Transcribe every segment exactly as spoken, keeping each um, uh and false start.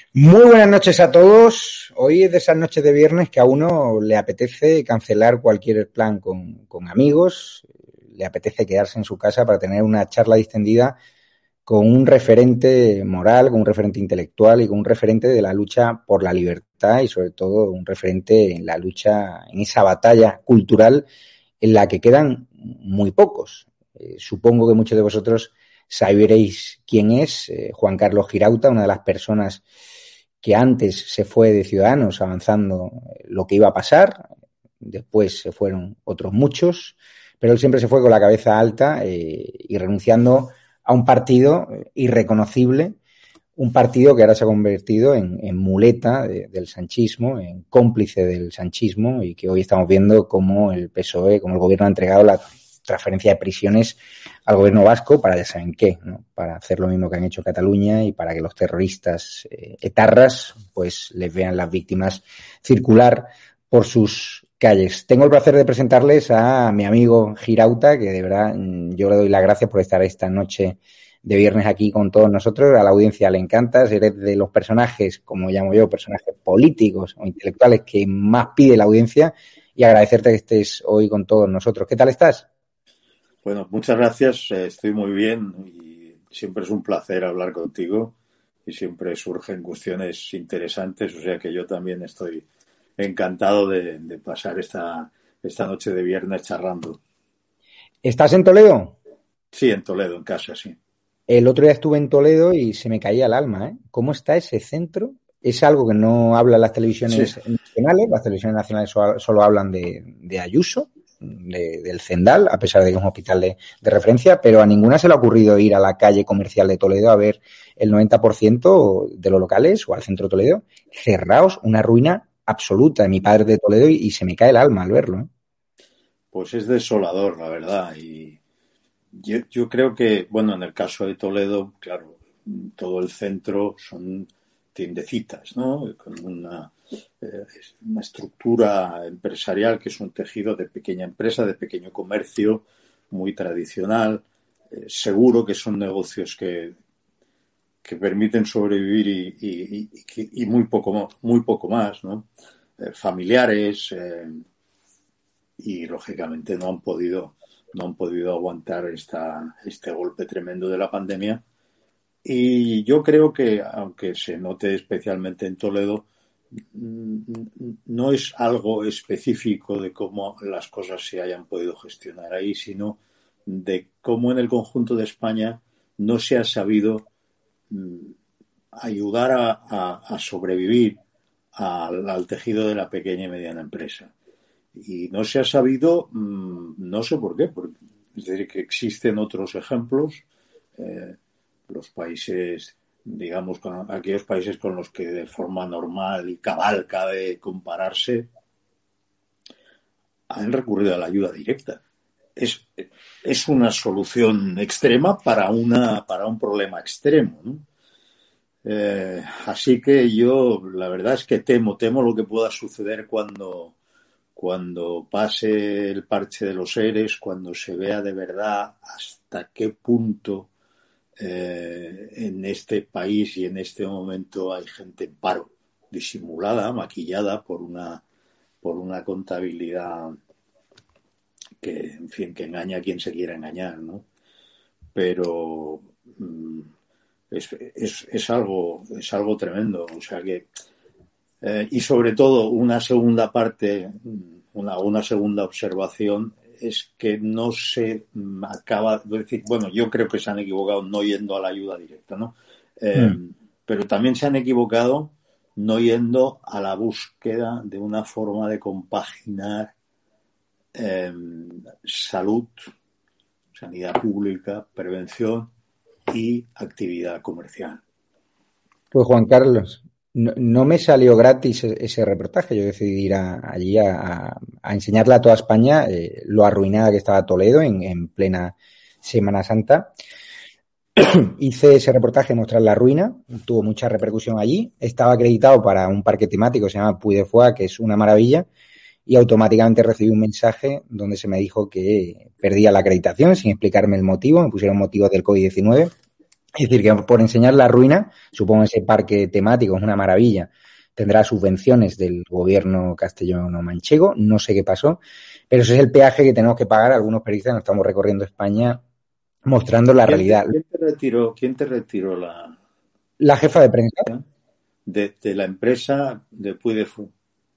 Muy buenas noches a todos. Hoy es de esas noches de viernes que a uno le apetece cancelar cualquier plan con, con amigos, le apetece quedarse en su casa para tener una charla distendida con un referente moral, con un referente intelectual y con un referente de la lucha por la libertad y sobre todo un referente en la lucha, en esa batalla cultural en la que quedan muy pocos. Eh, supongo que muchos de vosotros sabréis quién es eh, Juan Carlos Girauta, una de las personas que antes se fue de Ciudadanos avanzando lo que iba a pasar, después se fueron otros muchos, pero él siempre se fue con la cabeza alta eh, y renunciando a un partido irreconocible, un partido que ahora se ha convertido en, en muleta de, del sanchismo, en cómplice del sanchismo y que hoy estamos viendo cómo el P S O E, cómo el gobierno ha entregado la transferencia de prisiones al gobierno vasco para ya saben qué, ¿no? Para hacer lo mismo que han hecho Cataluña y para que los terroristas eh, etarras pues les vean las víctimas circular por sus calles. Tengo el placer de presentarles a mi amigo Girauta, que de verdad yo le doy las gracias por estar esta noche de viernes aquí con todos nosotros. A la audiencia le encanta, eres de los personajes, como llamo yo, personajes políticos o intelectuales que más pide la audiencia y agradecerte que estés hoy con todos nosotros. ¿Qué tal estás? Bueno, muchas gracias, estoy muy bien y siempre es un placer hablar contigo y siempre surgen cuestiones interesantes, o sea que yo también estoy encantado de, de pasar esta, esta noche de viernes charlando. ¿Estás en Toledo? Sí, en Toledo, en casa, sí. El otro día estuve en Toledo y se me caía el alma, ¿eh? ¿Cómo está ese centro? Es algo que no hablan las televisiones sí. nacionales, las televisiones nacionales solo, solo hablan de, de Ayuso, de, del Zendal, a pesar de que es un hospital de, de referencia, pero a ninguna se le ha ocurrido ir a la calle comercial de Toledo a ver el noventa por ciento de los locales o al centro de Toledo cerrados, una ruina absoluta. Mi padre es de Toledo y, y se me cae el alma al verlo, ¿eh? Pues es desolador, la verdad, y yo, yo creo que, bueno, en el caso de Toledo, claro, todo el centro son tiendecitas, ¿no? Con una, eh, una estructura empresarial que es un tejido de pequeña empresa, de pequeño comercio, muy tradicional. Eh, seguro que son negocios que, que permiten sobrevivir y, y, y, y muy poco, muy poco más, ¿no? Eh, familiares eh, y, lógicamente, no han podido, no han podido aguantar esta, este golpe tremendo de la pandemia. Y yo creo que, aunque se note especialmente en Toledo, no es algo específico de cómo las cosas se hayan podido gestionar ahí, sino de cómo en el conjunto de España no se ha sabido ayudar a, a, a sobrevivir al, al tejido de la pequeña y mediana empresa. Y no se ha sabido, no sé por qué, porque, es decir, que existen otros ejemplos. Eh, los países, digamos, con aquellos países con los que de forma normal y cabal cabe compararse, han recurrido a la ayuda directa. Es, es una solución extrema para, una, para un problema extremo, ¿no? Eh, así que yo, la verdad es que temo, temo lo que pueda suceder cuando, cuando pase el parche de los ERES, cuando se vea de verdad hasta qué punto Eh, en este país y en este momento hay gente en paro, disimulada, maquillada por una por una contabilidad que, en fin, que engaña a quien se quiera engañar, ¿no? Pero mm, es, es, es algo es algo tremendo, o sea que eh, y sobre todo una segunda parte, una una segunda observación es que no se acaba de decir, bueno, yo creo que se han equivocado no yendo a la ayuda directa, ¿no? Eh, mm. Pero también se han equivocado no yendo a la búsqueda de una forma de compaginar eh, salud, sanidad pública, prevención y actividad comercial. Pues Juan Carlos, no, no me salió gratis ese reportaje. Yo decidí ir a, allí a, a enseñarle a toda España eh, lo arruinada que estaba Toledo en, en plena Semana Santa. Hice ese reportaje, mostrar la ruina, tuvo mucha repercusión allí. Estaba acreditado para un parque temático que se llama Puy de Foix, que es una maravilla, y automáticamente recibí un mensaje donde se me dijo que perdía la acreditación sin explicarme el motivo. Me pusieron motivos del COVID diecinueve Es decir, que por enseñar la ruina, supongo ese parque temático es una maravilla, tendrá subvenciones del gobierno castellano-manchego, no sé qué pasó, pero ese es el peaje que tenemos que pagar algunos periodistas, nos estamos recorriendo España mostrando la ¿Quién te, realidad. quién te retiró, quién te retiró la La jefa de prensa de, de la empresa de Puy de Fou?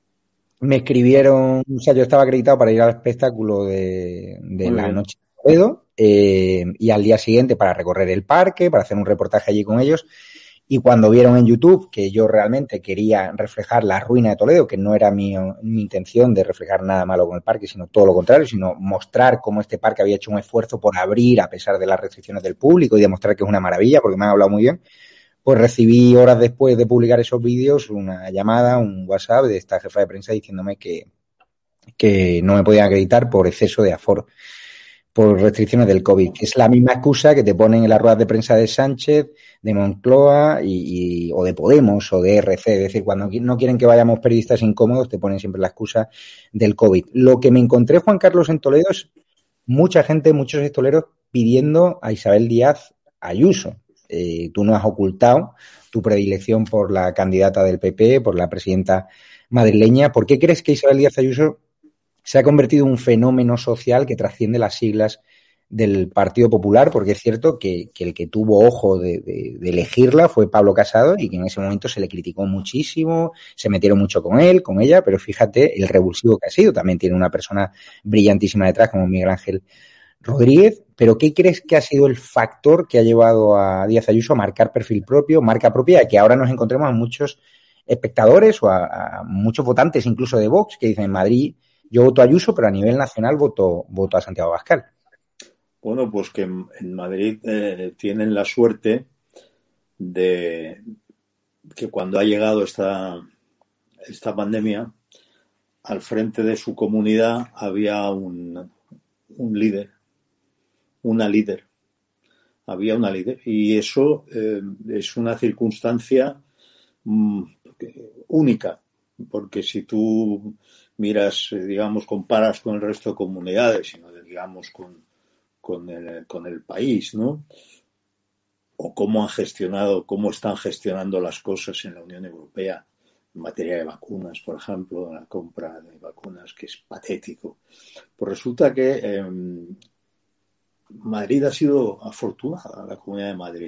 me escribieron, o sea, yo estaba acreditado para ir al espectáculo de, de Muy la bien. noche de Toledo eh, y al día siguiente para recorrer el parque, para hacer un reportaje allí con ellos. Y cuando vieron en YouTube que yo realmente quería reflejar la ruina de Toledo, que no era mi, mi intención de reflejar nada malo con el parque, sino todo lo contrario, sino mostrar cómo este parque había hecho un esfuerzo por abrir a pesar de las restricciones del público y demostrar que es una maravilla, porque me han hablado muy bien, pues recibí horas después de publicar esos vídeos una llamada, un WhatsApp de esta jefa de prensa diciéndome que, que no me podían acreditar por exceso de aforo, por restricciones del COVID, que es la misma excusa que te ponen en las ruedas de prensa de Sánchez, de Moncloa y, y, o de Podemos o de R C. Es decir, cuando no quieren que vayamos periodistas incómodos, te ponen siempre la excusa del COVID. Lo que me encontré, Juan Carlos, en Toledo es mucha gente, muchos estoleros pidiendo a Isabel Díaz Ayuso. Eh, tú no has ocultado tu predilección por la candidata del P P, por la presidenta madrileña. ¿Por qué crees que Isabel Díaz Ayuso se ha convertido en un fenómeno social que trasciende las siglas del Partido Popular? Porque es cierto que, que el que tuvo ojo de, de, de elegirla fue Pablo Casado y que en ese momento se le criticó muchísimo, se metieron mucho con él, con ella, pero fíjate el revulsivo que ha sido. También tiene una persona brillantísima detrás como Miguel Ángel Rodríguez, pero ¿qué crees que ha sido el factor que ha llevado a Díaz Ayuso a marcar perfil propio, marca propia, y que ahora nos encontremos a muchos espectadores o a, a muchos votantes, incluso de Vox, que dicen en Madrid yo voto a Ayuso, pero a nivel nacional voto, voto a Santiago Abascal? Bueno, pues que en, en Madrid eh, tienen la suerte de que cuando ha llegado esta, esta pandemia, al frente de su comunidad había un, un líder, una líder, había una líder, y eso eh, es una circunstancia mmm, única, porque si tú miras, digamos, comparas con el resto de comunidades, sino digamos con, con, el, con el país, ¿no? O cómo han gestionado, cómo están gestionando las cosas en la Unión Europea en materia de vacunas, por ejemplo, la compra de vacunas, que es patético. Pues resulta que eh, Madrid ha sido afortunada, la Comunidad de Madrid.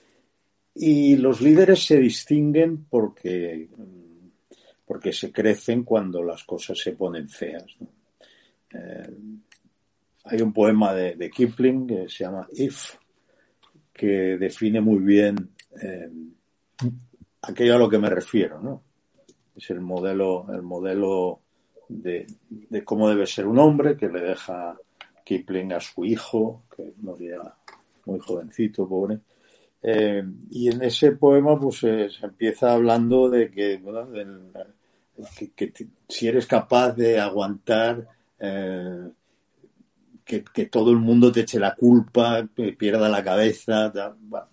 Y los líderes se distinguen porque, porque se crecen cuando las cosas se ponen feas, ¿no? Eh, hay un poema de, de Kipling que se llama If, que define muy bien eh, aquello a lo que me refiero, ¿no? Es el modelo, el modelo de, de cómo debe ser un hombre, que le deja Kipling a su hijo, que moría muy jovencito, pobre. Eh, y en ese poema pues eh, se empieza hablando de que, bueno, del, que, que t- si eres capaz de aguantar eh, que, que todo el mundo te eche la culpa, que pierda la cabeza, ta, bueno,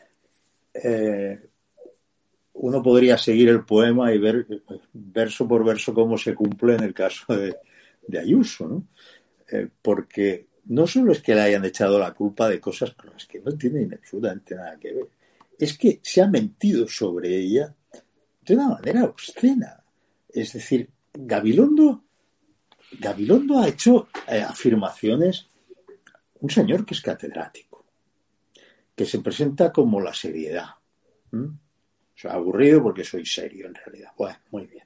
eh, uno podría seguir el poema y ver verso por verso cómo se cumple en el caso de, de Ayuso, ¿no? Eh, porque no solo es que le hayan echado la culpa de cosas con las que no tienen absolutamente nada que ver, es que se ha mentido sobre ella de una manera obscena. Es decir, Gabilondo, Gabilondo ha hecho eh, afirmaciones, un señor que es catedrático, que se presenta como la seriedad. ¿Mm? O sea, aburrido porque soy serio en realidad. Bueno, muy bien.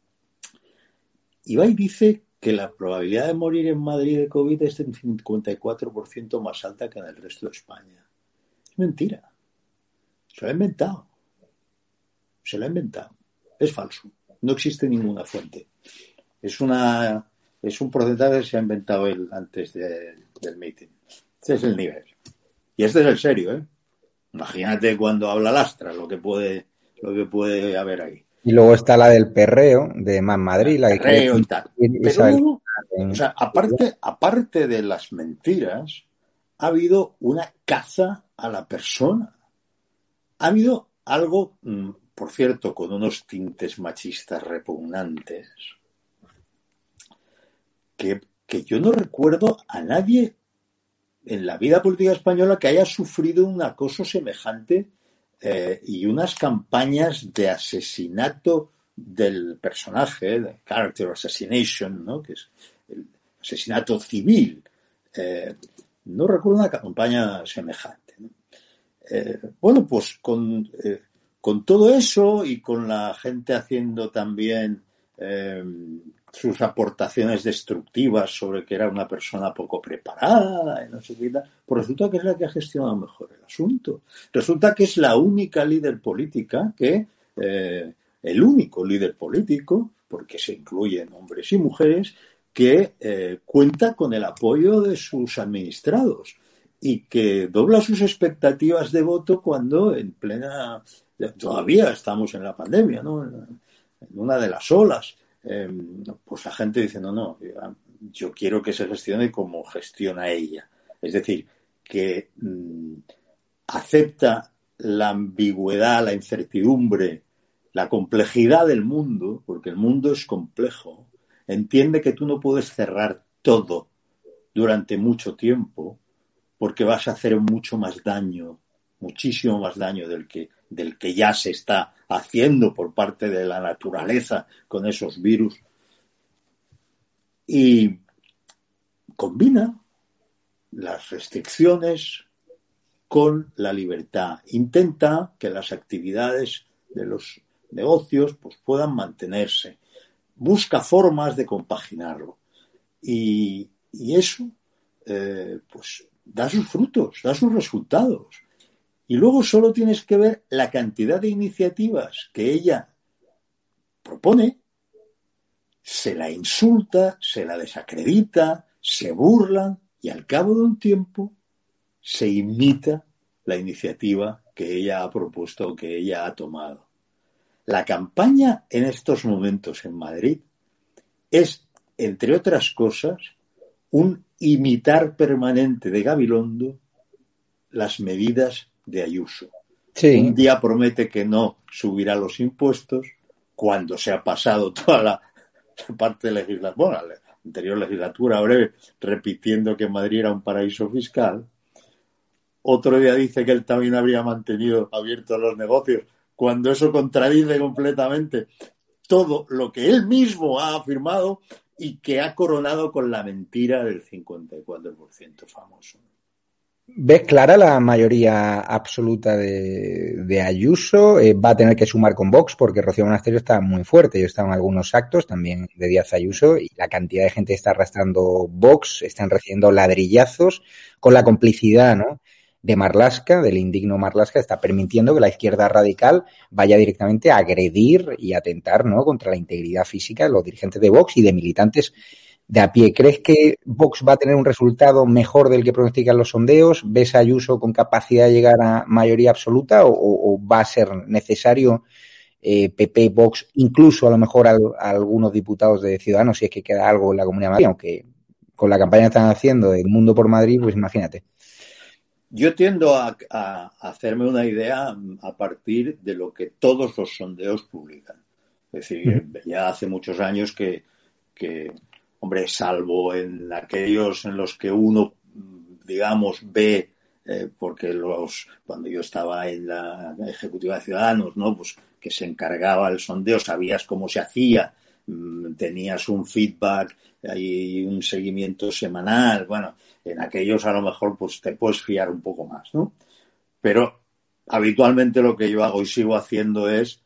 Y va y dice que la probabilidad de morir en Madrid de COVID es del cincuenta y cuatro por ciento más alta que en el resto de España. Es mentira. Se lo ha inventado. Se lo ha inventado. Es falso. No existe ninguna fuente. Es una es un porcentaje que se ha inventado él antes de, del meeting. Este es el nivel. Y este es el serio, ¿eh? Imagínate cuando habla Lastra, lo que puede, lo que puede haber ahí. Y luego está la del perreo, de Más Madrid, la que quiere Perreo y tal. Pero Isabel. luego, o sea, aparte, aparte de las mentiras, ha habido una caza a la persona. Ha habido algo, por cierto, con unos tintes machistas repugnantes, que, que yo no recuerdo a nadie en la vida política española que haya sufrido un acoso semejante eh, y unas campañas de asesinato del personaje, de character assassination, ¿no? Que es el asesinato civil. Eh, no recuerdo una campaña semejante, ¿no? Eh, bueno, pues con, eh, con todo eso y con la gente haciendo también eh, sus aportaciones destructivas sobre que era una persona poco preparada y no sé qué tal, pues resulta que es la que ha gestionado mejor el asunto. Resulta que es la única líder política que, eh, el único líder político, porque se incluyen hombres y mujeres, que eh, cuenta con el apoyo de sus administrados y que dobla sus expectativas de voto cuando en plena... Todavía estamos en la pandemia, ¿no? En una de las olas. Eh, pues la gente dice, no, no, yo quiero que se gestione como gestiona ella. Es decir, que mmm, acepta la ambigüedad, la incertidumbre, la complejidad del mundo, porque el mundo es complejo. Entiende que tú no puedes cerrar todo durante mucho tiempo porque vas a hacer mucho más daño, muchísimo más daño del que, del que ya se está haciendo por parte de la naturaleza con esos virus. Y combina las restricciones con la libertad. Intenta que las actividades de los negocios pues, puedan mantenerse. Busca formas de compaginarlo. Y, y eso, eh, pues, da sus frutos, da sus resultados. Y luego solo tienes que ver la cantidad de iniciativas que ella propone, se la insulta, se la desacredita, se burlan y al cabo de un tiempo se imita la iniciativa que ella ha propuesto o que ella ha tomado. La campaña en estos momentos en Madrid es, entre otras cosas, un imitar permanente de Gabilondo las medidas de Ayuso. Sí. Un día promete que no subirá los impuestos cuando se ha pasado toda la parte de legislatura, bueno, la anterior legislatura breve, repitiendo que Madrid era un paraíso fiscal. Otro día dice que él también habría mantenido abiertos los negocios, cuando eso contradice completamente todo lo que él mismo ha afirmado y que ha coronado con la mentira del cincuenta y cuatro por ciento famoso. ¿Ves clara la mayoría absoluta de, de Ayuso? Eh, va a tener que sumar con Vox porque Rocío Monasterio está muy fuerte. Yo he estado en algunos actos también de Díaz Ayuso y la cantidad de gente que está arrastrando Vox, están recibiendo ladrillazos con la complicidad, ¿no?, de Marlaska, del indigno Marlaska, está permitiendo que la izquierda radical vaya directamente a agredir y atentar, ¿no?, contra la integridad física de los dirigentes de Vox y de militantes de a pie. ¿Crees que Vox va a tener un resultado mejor del que pronostican los sondeos? ¿Ves a Ayuso con capacidad de llegar a mayoría absoluta o, o va a ser necesario eh, P P, Vox, incluso a lo mejor a, a algunos diputados de Ciudadanos si es que queda algo en la Comunidad de Madrid? Aunque con la campaña que están haciendo del Mundo por Madrid, pues imagínate. Yo tiendo a, a hacerme una idea a partir de lo que todos los sondeos publican. Es decir, uh-huh. ya hace muchos años que, que, hombre, salvo en aquellos en los que uno, digamos, ve, eh, porque los cuando yo estaba en la Ejecutiva de Ciudadanos, ¿no?, pues que se encargaba el sondeo, sabías cómo se hacía, tenías un feedback y un seguimiento semanal. Bueno, en aquellos a lo mejor pues te puedes fiar un poco más, ¿no? Pero habitualmente lo que yo hago y sigo haciendo es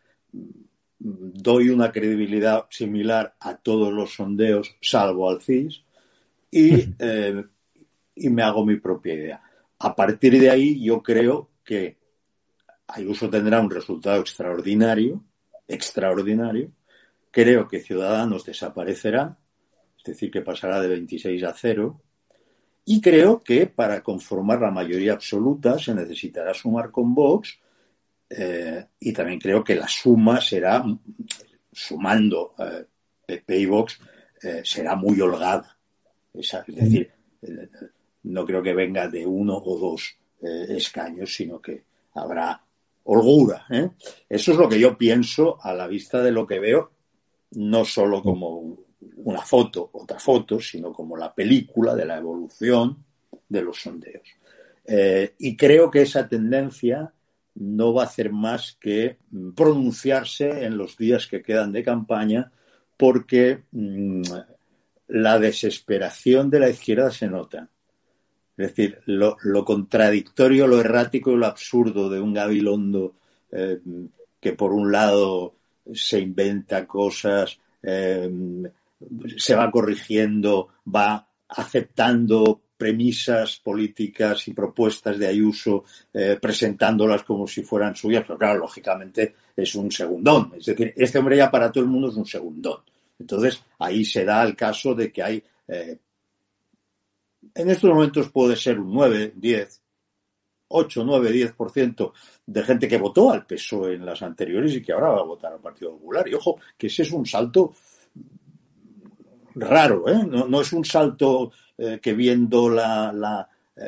doy una credibilidad similar a todos los sondeos, salvo al C I S, y, eh, y me hago mi propia idea. A partir de ahí yo creo que Ayuso tendrá un resultado extraordinario, extraordinario. Creo que Ciudadanos desaparecerá, es decir, que pasará de veintiséis a cero. Y creo que para conformar la mayoría absoluta se necesitará sumar con Vox, eh, y también creo que la suma será, sumando eh, P P y Vox, eh, será muy holgada. Es, es decir, eh, no creo que venga de uno o dos eh, escaños, sino que habrá holgura, ¿eh? Eso es lo que yo pienso a la vista de lo que veo, no solo como una foto, otra foto, sino como la película de la evolución de los sondeos. Eh, y creo que esa tendencia no va a hacer más que pronunciarse en los días que quedan de campaña, porque mmm, la desesperación de la izquierda se nota. Es decir, lo, lo contradictorio, lo errático y lo absurdo de un Gabilondo eh, que por un lado se inventa cosas, eh, se va corrigiendo, va aceptando premisas políticas y propuestas de Ayuso, eh, presentándolas como si fueran suyas, pero claro, lógicamente es un segundón. Es decir, este hombre ya para todo el mundo es un segundón. Entonces, ahí se da el caso de que hay, eh, en estos momentos puede ser un nueve, diez, ocho, nueve, diez por ciento de gente que votó al P S O E en las anteriores y que ahora va a votar al Partido Popular. Y ojo, que ese es un salto raro, ¿eh? No, no es un salto eh, que viendo la, la, eh,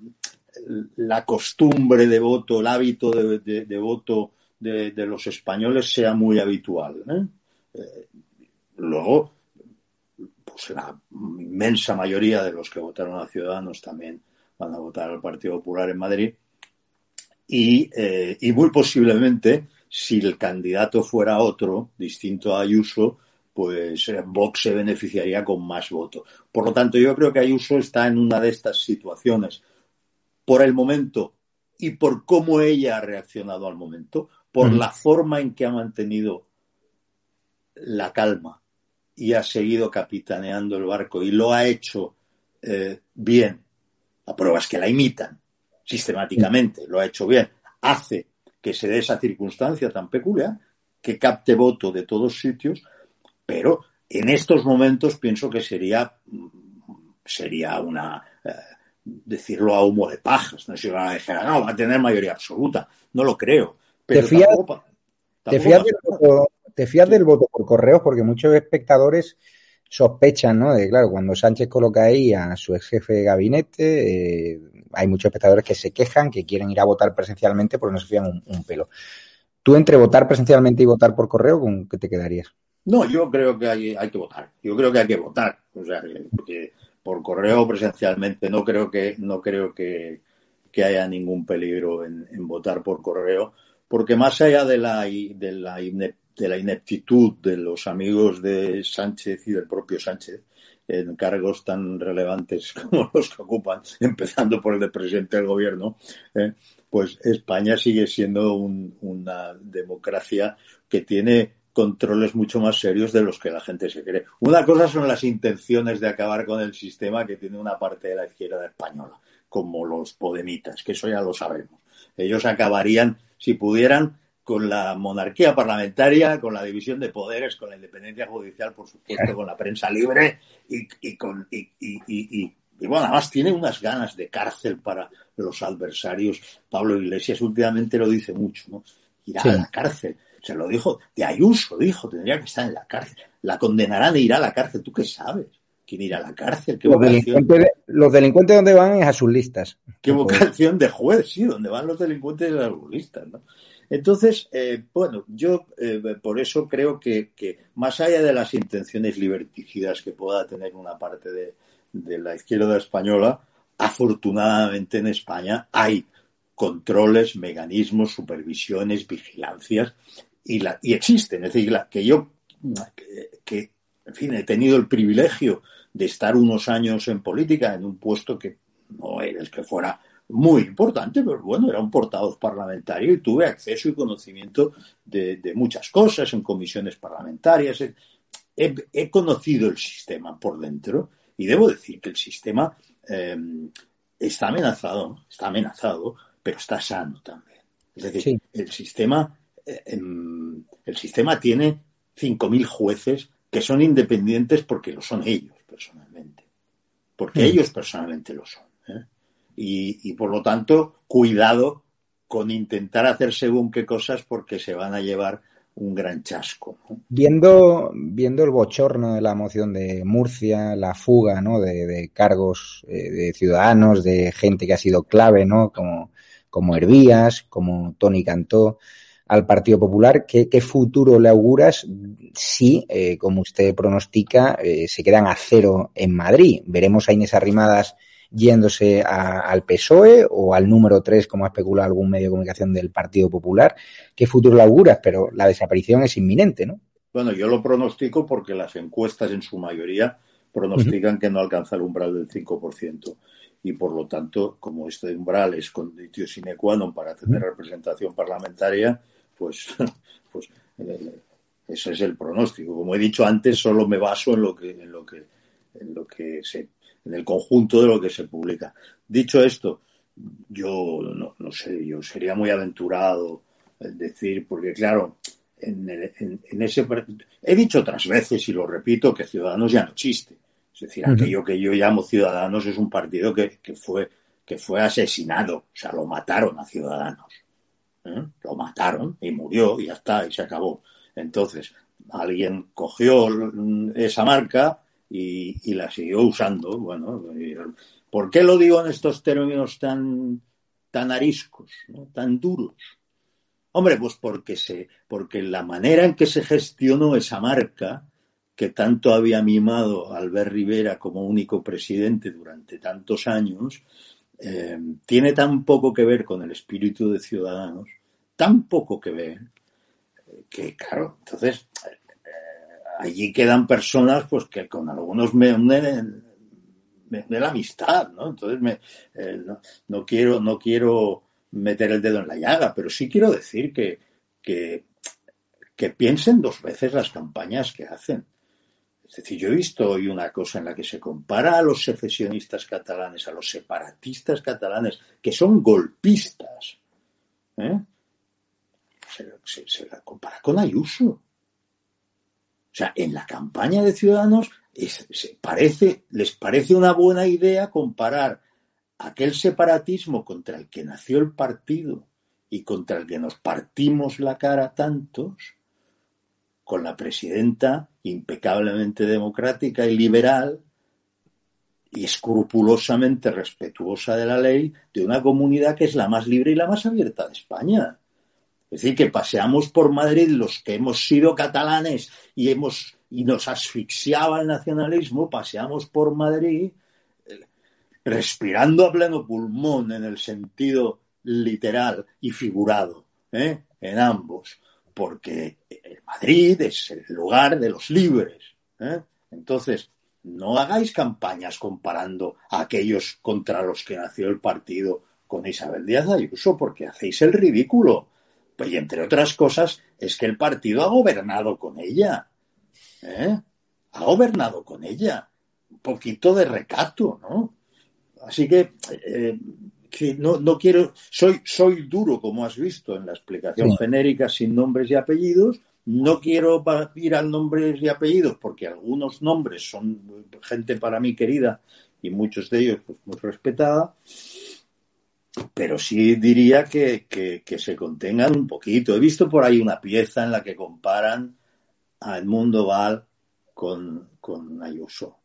la costumbre de voto, el hábito de, de, de voto de, de los españoles sea muy habitual, ¿eh? Eh, luego, pues la inmensa mayoría de los que votaron a Ciudadanos también van a votar al Partido Popular en Madrid y, eh, y muy posiblemente, si el candidato fuera otro, distinto a Ayuso, pues Vox se beneficiaría con más votos. Por lo tanto, yo creo que Ayuso está en una de estas situaciones por el momento y por cómo ella ha reaccionado al momento, por mm. la forma en que ha mantenido la calma y ha seguido capitaneando el barco y lo ha hecho eh, bien. La prueba es que la imitan sistemáticamente, lo ha hecho bien. Hace que se dé esa circunstancia tan peculiar, que capte voto de todos sitios, pero en estos momentos pienso que sería sería una eh, decirlo a humo de pajas, no si van a decir, no, va a tener mayoría absoluta, no lo creo. Pero ¿Te fías, tampoco, tampoco ¿te fías, del, voto, te fías sí. del voto por correos? Porque muchos espectadores sospechan, ¿no? De claro, cuando Sánchez coloca ahí a su ex jefe de gabinete, eh, hay muchos espectadores que se quejan, que quieren ir a votar presencialmente porque no se fían un, un pelo. ¿Tú entre votar presencialmente y votar por correo, con qué te quedarías? No, yo creo que hay, hay que votar. Yo creo que hay que votar. O sea, que por correo o presencialmente no creo que no creo que, que haya ningún peligro en, en votar por correo, porque más allá de la de la de la ineptitud de los amigos de Sánchez y del propio Sánchez en cargos tan relevantes como los que ocupan, empezando por el de presidente del gobierno, eh, pues España sigue siendo un, una democracia que tiene controles mucho más serios de los que la gente se cree. Una cosa son las intenciones de acabar con el sistema que tiene una parte de la izquierda española, como los podemitas, que eso ya lo sabemos. Ellos acabarían, si pudieran, con la monarquía parlamentaria, con la división de poderes, con la independencia judicial, por supuesto, con la prensa libre y, y con y, y, y, y, y bueno, además tiene unas ganas de cárcel para los adversarios. Pablo Iglesias últimamente lo dice mucho, ¿no? Irá sí. a la cárcel. Se lo dijo, de Ayuso dijo, tendría que estar en la cárcel. La condenarán e irá a la cárcel. ¿Tú qué sabes? ¿Quién irá a la cárcel? ¿Qué los, vocación? Delincuentes, los delincuentes donde van es a sus listas. ¿Qué vocación de juez? Sí, donde van los delincuentes es a sus listas, ¿no? Entonces, eh, bueno, yo eh, por eso creo que, que más allá de las intenciones liberticidas que pueda tener una parte de, de la izquierda española, afortunadamente en España hay controles, mecanismos, supervisiones, vigilancias, y, la, y existen. Es decir, la, que yo, que, que, en fin, he tenido el privilegio de estar unos años en política, en un puesto que no era el que fuera muy importante, pero bueno, era un portavoz parlamentario y tuve acceso y conocimiento de, de muchas cosas en comisiones parlamentarias. He, he, he conocido el sistema por dentro y debo decir que el sistema eh, está amenazado, está amenazado, pero está sano también. Es decir, sí. el sistema eh, el sistema tiene cinco mil jueces que son independientes porque lo son ellos personalmente, porque mm. ellos personalmente lo son. ¿eh? Y, y por lo tanto, cuidado con intentar hacer según qué cosas porque se van a llevar un gran chasco, ¿no? Viendo, viendo el bochorno de la moción de Murcia, la fuga, ¿no? de, de cargos eh, de ciudadanos, de gente que ha sido clave, ¿no? Como, como Hervías, como Toni Cantó, al Partido Popular, ¿qué, qué futuro le auguras si, eh, como usted pronostica, eh, se quedan a cero en Madrid? Veremos a Inés Arrimadas yéndose a, al P S O E o al número tres, como ha especulado algún medio de comunicación del Partido Popular. ¿Qué futuro le auguras? Pero la desaparición es inminente, ¿no? Bueno, yo lo pronostico porque las encuestas en su mayoría pronostican uh-huh. que no alcanza el umbral del cinco por ciento. Y por lo tanto, como este umbral es conditio sine qua non para tener uh-huh. representación parlamentaria, pues, pues eh, ese es el pronóstico. Como he dicho antes, solo me baso en lo que, en lo que, en lo que se, en el conjunto de lo que se publica. Dicho esto, yo no, no sé, yo sería muy aventurado en decir, porque claro, en, en, en ese, he dicho otras veces y lo repito, que Ciudadanos ya no existe. Es decir, uh-huh. aquello que yo llamo Ciudadanos es un partido que, que fue, que fue asesinado, o sea, lo mataron a Ciudadanos. ¿Eh? Lo mataron y murió y ya está, y se acabó. Entonces, alguien cogió esa marca y, y la siguió usando. Bueno, ¿por qué lo digo en estos términos tan, tan ariscos, ¿no? Tan duros? Hombre, pues porque se, porque la manera en que se gestionó esa marca, que tanto había mimado a Albert Rivera como único presidente durante tantos años, eh, tiene tan poco que ver con el espíritu de Ciudadanos, tan poco que ver, que claro, entonces eh, allí quedan personas pues que con algunos me unen de la amistad, ¿no? Entonces me, eh, no, no quiero no quiero meter el dedo en la llaga, pero sí quiero decir que, que, que piensen dos veces las campañas que hacen. Es decir, yo he visto hoy una cosa en la que se compara a los secesionistas catalanes, a los separatistas catalanes, que son golpistas, ¿eh? Se, se, se la compara con Ayuso. O sea, en la campaña de Ciudadanos es, se parece, les parece una buena idea comparar aquel separatismo contra el que nació el partido y contra el que nos partimos la cara tantos, con la presidenta impecablemente democrática y liberal y escrupulosamente respetuosa de la ley de una comunidad que es la más libre y la más abierta de España. Es decir, que paseamos por Madrid los que hemos sido catalanes y hemos y nos asfixiaba el nacionalismo, paseamos por Madrid respirando a pleno pulmón en el sentido literal y figurado, ¿eh? En ambos, porque Madrid es el lugar de los libres, ¿eh? Entonces, no hagáis campañas comparando a aquellos contra los que nació el partido con Isabel Díaz Ayuso, porque hacéis el ridículo. Pues, y entre otras cosas, es que el partido ha gobernado con ella, ¿eh? Ha gobernado con ella. Un poquito de recato, ¿no? Así que, eh, que no, no quiero... Soy, soy duro, como has visto, en la explicación sí. genérica sin nombres y apellidos. No quiero ir a nombres y apellidos porque algunos nombres son gente para mí querida y muchos de ellos pues, muy respetada. Pero sí diría que, que, que se contengan un poquito. He visto por ahí una pieza en la que comparan a Edmundo Val con, con Ayuso.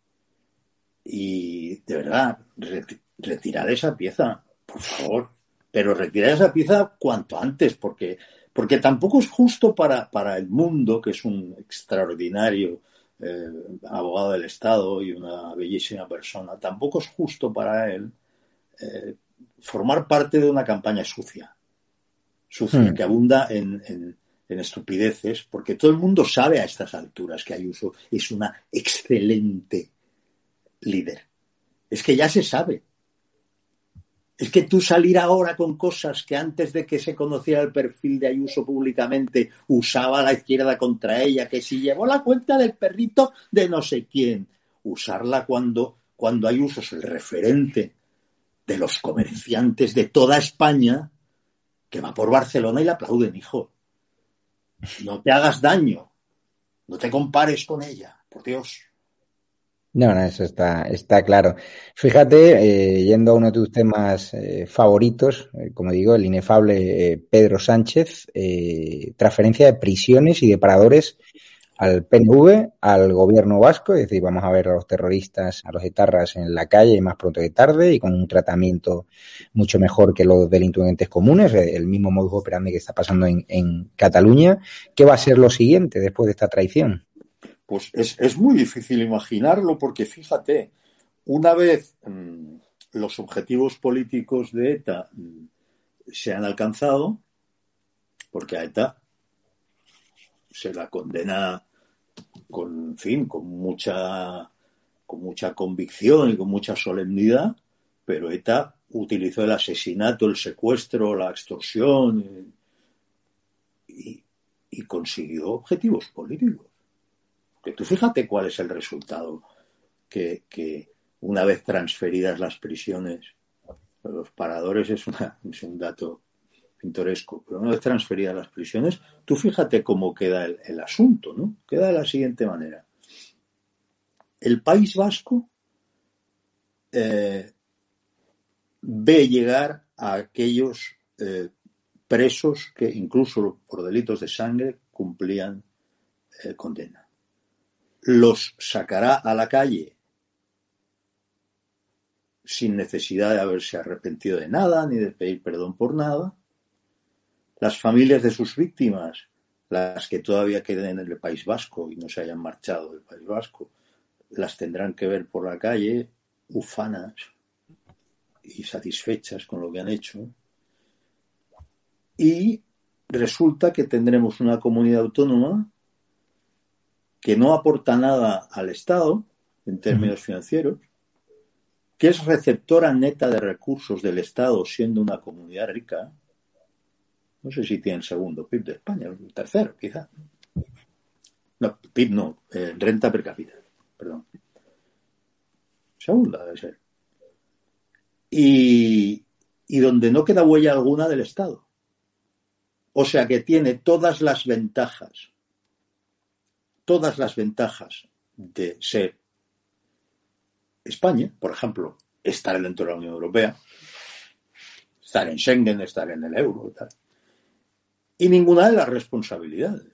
Y de verdad, retirad esa pieza, por favor. Pero retirad esa pieza cuanto antes, porque, porque tampoco es justo para, para Edmundo, que es un extraordinario eh, abogado del Estado y una bellísima persona, tampoco es justo para él eh, formar parte de una campaña sucia, sucia, hmm. que abunda en, en, en estupideces, porque todo el mundo sabe a estas alturas que Ayuso es una excelente líder. Es que ya se sabe. Es que tú salir ahora con cosas que antes de que se conociera el perfil de Ayuso públicamente usaba a la izquierda contra ella, que si llevó la cuenta del perrito de no sé quién, usarla cuando, cuando Ayuso es el referente de los comerciantes de toda España, que va por Barcelona y le aplauden, hijo. No te hagas daño. No te compares con ella, por Dios. No, no, eso está, está claro. Fíjate, eh, yendo a uno de tus temas eh, favoritos, eh, como digo, el inefable eh, Pedro Sánchez, eh, transferencia de prisiones y de paradores al P N V, al gobierno vasco, es decir, vamos a ver a los terroristas, a los etarras en la calle más pronto que tarde y con un tratamiento mucho mejor que los delincuentes comunes, el mismo modus operandi que está pasando en, en Cataluña. ¿Qué va a ser lo siguiente después de esta traición? Pues es, es muy difícil imaginarlo porque, fíjate, una vez mmm, los objetivos políticos de ETA se han alcanzado, porque a ETA se la condena con, en fin, con mucha, con mucha convicción y con mucha solemnidad, pero ETA utilizó el asesinato, el secuestro, la extorsión y, y consiguió objetivos políticos. Que tú fíjate cuál es el resultado, que, que una vez transferidas las prisiones, los paradores es, una, es un dato pintoresco, pero una vez transferidas las prisiones, tú fíjate cómo queda el, el asunto, ¿no? Queda de la siguiente manera. El País Vasco eh, ve llegar a aquellos eh, presos que incluso por delitos de sangre cumplían eh, condena. Los sacará a la calle sin necesidad de haberse arrepentido de nada ni de pedir perdón por nada. Las familias de sus víctimas, las que todavía queden en el País Vasco y no se hayan marchado del País Vasco, las tendrán que ver por la calle ufanas y satisfechas con lo que han hecho. Y resulta que tendremos una comunidad autónoma que no aporta nada al Estado en términos financieros, que es receptora neta de recursos del Estado siendo una comunidad rica. No sé si tiene el segundo P I B de España, el tercero quizá. No, P I B no, eh, renta per cápita, perdón. Segunda debe ser. Y, y donde no queda huella alguna del Estado. O sea que tiene todas las ventajas, todas las ventajas de ser España, por ejemplo, estar dentro de la Unión Europea, estar en Schengen, estar en el euro y tal. Y ninguna de las responsabilidades.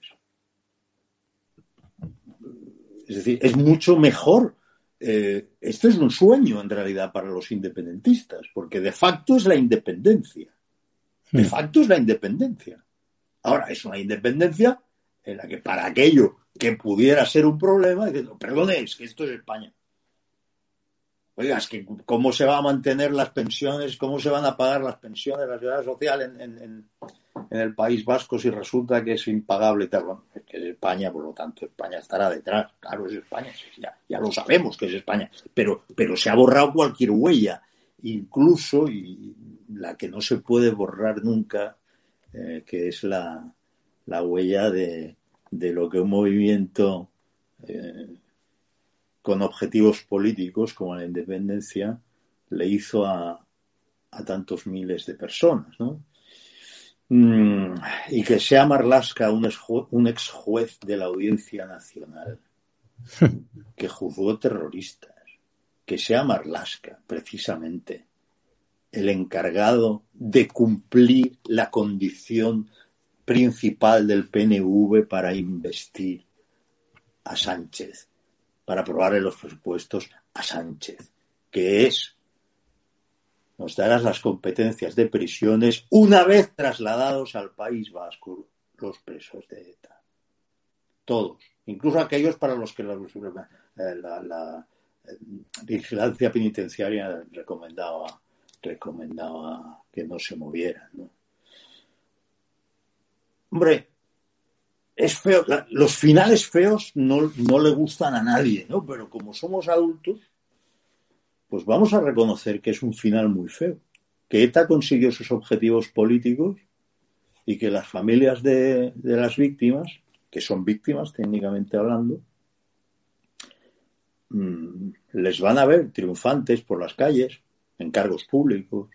Es decir, es mucho mejor. Eh, esto es un sueño en realidad para los independentistas, porque de facto es la independencia. De facto es la independencia. Ahora, es una independencia en la que para aquello que pudiera ser un problema, diciendo, perdone, es que esto es España. Oiga, es que cómo se van a mantener las pensiones, cómo se van a pagar las pensiones, la seguridad social en, en, en, en el País Vasco si resulta que es impagable y tal. Bueno, es que es España, por lo tanto España estará detrás. Claro, es España, ya, ya lo sabemos que es España, pero, pero se ha borrado cualquier huella, incluso y la que no se puede borrar nunca, eh, que es la, la huella de, de lo que un movimiento eh, con objetivos políticos como la independencia le hizo a, a tantos miles de personas, ¿no? Mm, y que sea Marlaska un ex, un ex juez de la Audiencia Nacional que juzgó terroristas, que sea Marlaska precisamente el encargado de cumplir la condición principal del P N V para investir a Sánchez, para aprobarle los presupuestos a Sánchez, que es, nos darás las competencias de prisiones una vez trasladados al País Vasco los presos de ETA. Todos, incluso aquellos para los que la, la, la vigilancia penitenciaria recomendaba, recomendaba que no se movieran, ¿no? Hombre, es feo, los finales feos no, no le gustan a nadie, ¿no? Pero como somos adultos, pues vamos a reconocer que es un final muy feo. Que ETA consiguió sus objetivos políticos y que las familias de, de las víctimas, que son víctimas técnicamente hablando, mmm, les van a ver triunfantes por las calles, en cargos públicos,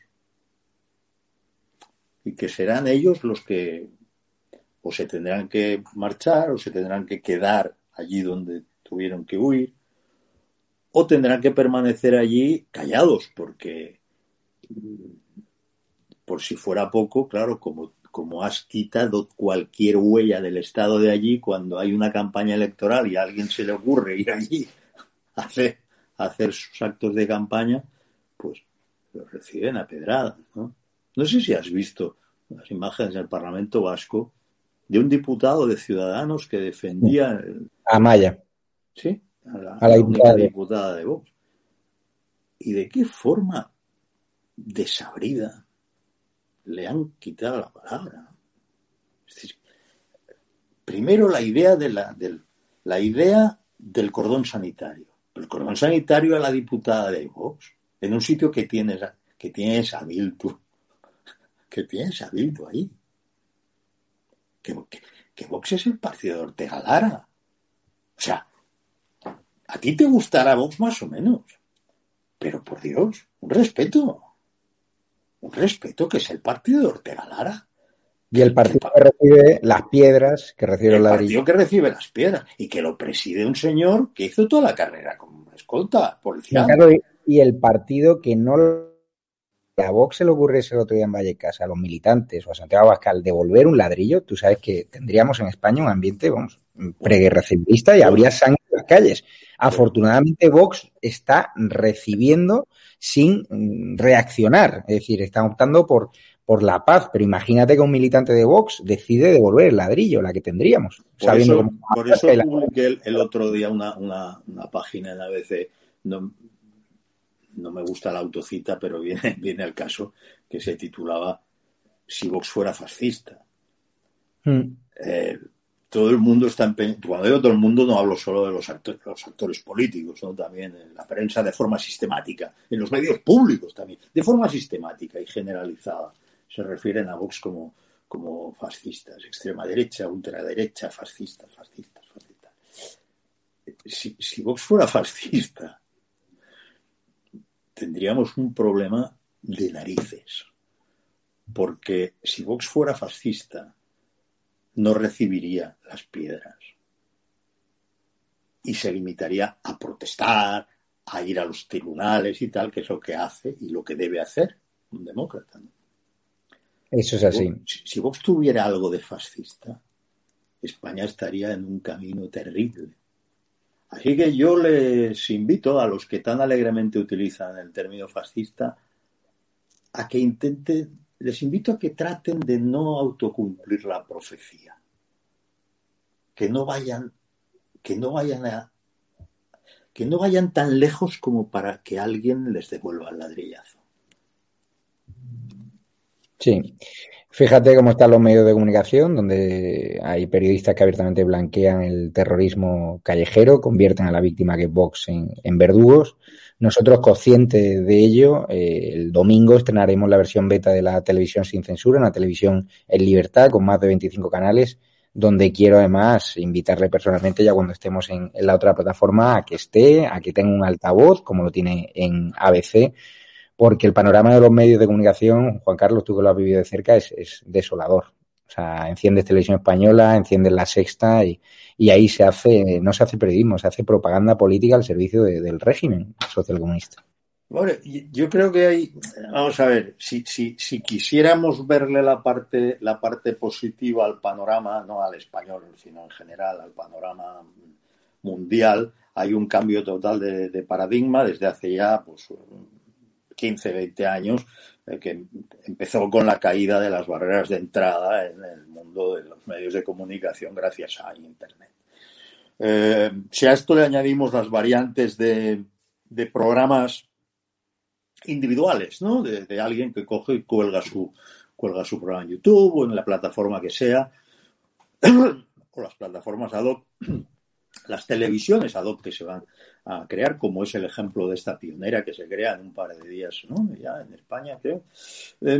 y que serán ellos los que o se tendrán que marchar o se tendrán que quedar allí donde tuvieron que huir o tendrán que permanecer allí callados porque por si fuera poco, claro, como, como has quitado cualquier huella del Estado de allí cuando hay una campaña electoral y a alguien se le ocurre ir allí a hacer, a hacer sus actos de campaña, pues los reciben a pedradas, ¿no? No sé si has visto las imágenes del Parlamento Vasco de un diputado de Ciudadanos que defendía el, a Maya. Sí, a la, a la, la única diputada. diputada de Vox. ¿Y de qué forma desabrida. Le han quitado la palabra. Es decir, primero la idea de la, del, la idea del cordón sanitario. El cordón sanitario a la diputada de Vox, en un sitio que tienes, que tienes a Bildu, que tienes a Bildu ahí. Que, que, que Vox es el partido de Ortega Lara. O sea, a ti te gustará Vox más o menos, pero por Dios, un respeto. Un respeto, que es el partido de Ortega Lara. Y el partido que, que recibe las piedras, que recibe el los partido ladrillos. que recibe las piedras y que lo preside un señor que hizo toda la carrera como escolta policial. Y el partido que no a Vox se le ocurre ese otro día en Vallecas, a los militantes o a Santiago Abascal, devolver un ladrillo, tú sabes que tendríamos en España un ambiente, vamos, preguerra civilista y habría sangre en las calles. Afortunadamente Vox está recibiendo sin reaccionar, es decir, está optando por, por la paz, pero imagínate que un militante de Vox decide devolver el ladrillo, la que tendríamos. Por sabiendo eso, cómo por eso publiqué el, el otro día una, una, una página en A B C, no, no me gusta la autocita, pero viene, viene al caso, que se titulaba Si Vox fuera fascista. Hmm. Eh, todo el mundo está empeñado. Cuando digo todo el mundo, no hablo solo de los actores, los actores políticos, ¿no? También en la prensa de forma sistemática, en los medios públicos también, de forma sistemática y generalizada. Se refieren a Vox como, como fascistas, extrema derecha, ultraderecha, fascistas, fascistas, fascistas. Si, si Vox fuera fascista, tendríamos un problema de narices. Porque si Vox fuera fascista, no recibiría las piedras y se limitaría a protestar, a ir a los tribunales y tal, que es lo que hace y lo que debe hacer un demócrata, ¿no? Eso es así. Si, si Vox tuviera algo de fascista, España estaría en un camino terrible. Así que yo les invito a los que tan alegremente utilizan el término fascista a que intenten, les invito a que traten de no autocumplir la profecía. Que no vayan, que no vayan a, que no vayan tan lejos como para que alguien les devuelva el ladrillazo. Sí. Fíjate cómo están los medios de comunicación, donde hay periodistas que abiertamente blanquean el terrorismo callejero, convierten a la víctima que es Vox en, en verdugos. Nosotros, conscientes de ello, eh, el domingo estrenaremos la versión beta de la televisión sin censura, una televisión en libertad con más de veinticinco canales, donde quiero además invitarle personalmente, ya cuando estemos en, en la otra plataforma, a que esté, a que tenga un altavoz, como lo tiene en A B C, porque el panorama de los medios de comunicación, Juan Carlos, tú que lo has vivido de cerca, es, es desolador. O sea, enciendes Televisión Española, enciendes La Sexta y, y ahí se hace, no se hace periodismo, se hace propaganda política al servicio de, del régimen socialcomunista. Bueno, yo creo que hay, vamos a ver, si, si, si quisiéramos verle la parte, la parte positiva al panorama, no al español, sino en general al panorama mundial, hay un cambio total de, de paradigma desde hace ya, pues, quince, veinte años, eh, que empezó con la caída de las barreras de entrada en el mundo de los medios de comunicación gracias a Internet. Eh, si a esto le añadimos las variantes de, de programas individuales, ¿no? De, de alguien que coge y cuelga su, cuelga su programa en YouTube o en la plataforma que sea, o las plataformas ad hoc, las televisiones ad hoc que se van a crear, como es el ejemplo de esta pionera que se crea en un par de días, ¿no? Ya en España, creo. Eh,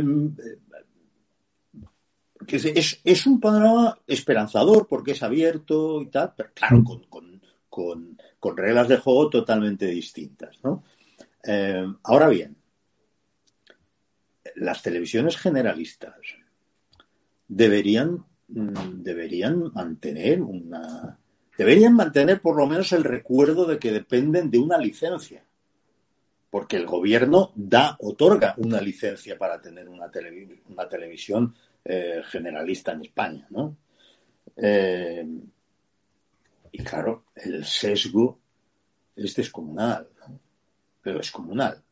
que es, es un panorama esperanzador porque es abierto y tal, pero claro, con, con, con, con reglas de juego totalmente distintas, ¿no? Eh, ahora bien, las televisiones generalistas deberían, deberían mantener una... Deberían mantener por lo menos el recuerdo de que dependen de una licencia. Porque el gobierno da, otorga una licencia para tener una, televis- una televisión eh, generalista en España, ¿no? Eh, y claro, el sesgo es descomunal, ¿no? Pero es comunal.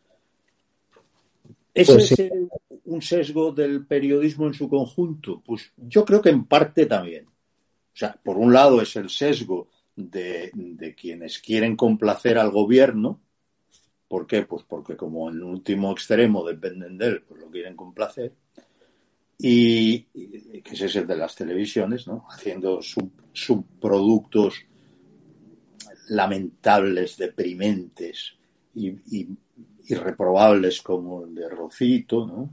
¿Es Pues sí. ese un sesgo del periodismo en su conjunto? Pues yo creo que en parte también. O sea, por un lado es el sesgo de, de quienes quieren complacer al gobierno, ¿Por qué? Pues porque como en el último extremo dependen de él, pues lo quieren complacer. Y, y que ese es el de las televisiones, ¿no? Haciendo sub, subproductos lamentables, deprimentes y, y irreprobables como el de Rocito, ¿no?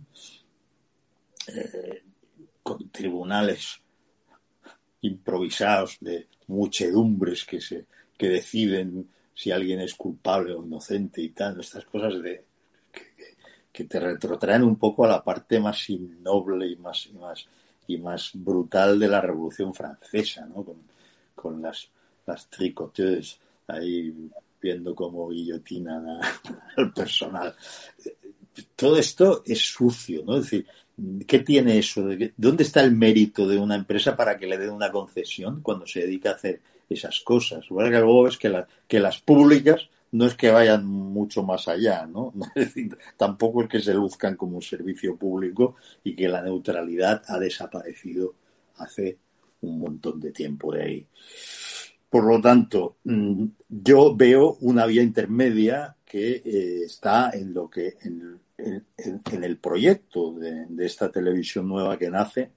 Eh, con tribunales improvisados de muchedumbres que se que deciden si alguien es culpable o inocente y tal, estas cosas de que, que, que te retrotraen un poco a la parte más innoble y más y más y más brutal de la Revolución Francesa, ¿no? Con, con las las tricoteuses ahí viendo cómo guillotinan a, al personal. Todo esto es sucio, ¿no? Es decir, ¿qué tiene eso? ¿Dónde está el mérito de una empresa para que le den una concesión cuando se dedica a hacer esas cosas? Igual que luego es que, la, que las públicas no es que vayan mucho más allá, ¿no? Es decir, tampoco es que se luzcan como un servicio público y que la neutralidad ha desaparecido hace un montón de tiempo de ahí. Por lo tanto, yo veo una vía intermedia que eh, está en lo que en, en, en el proyecto de, de esta televisión nueva que nace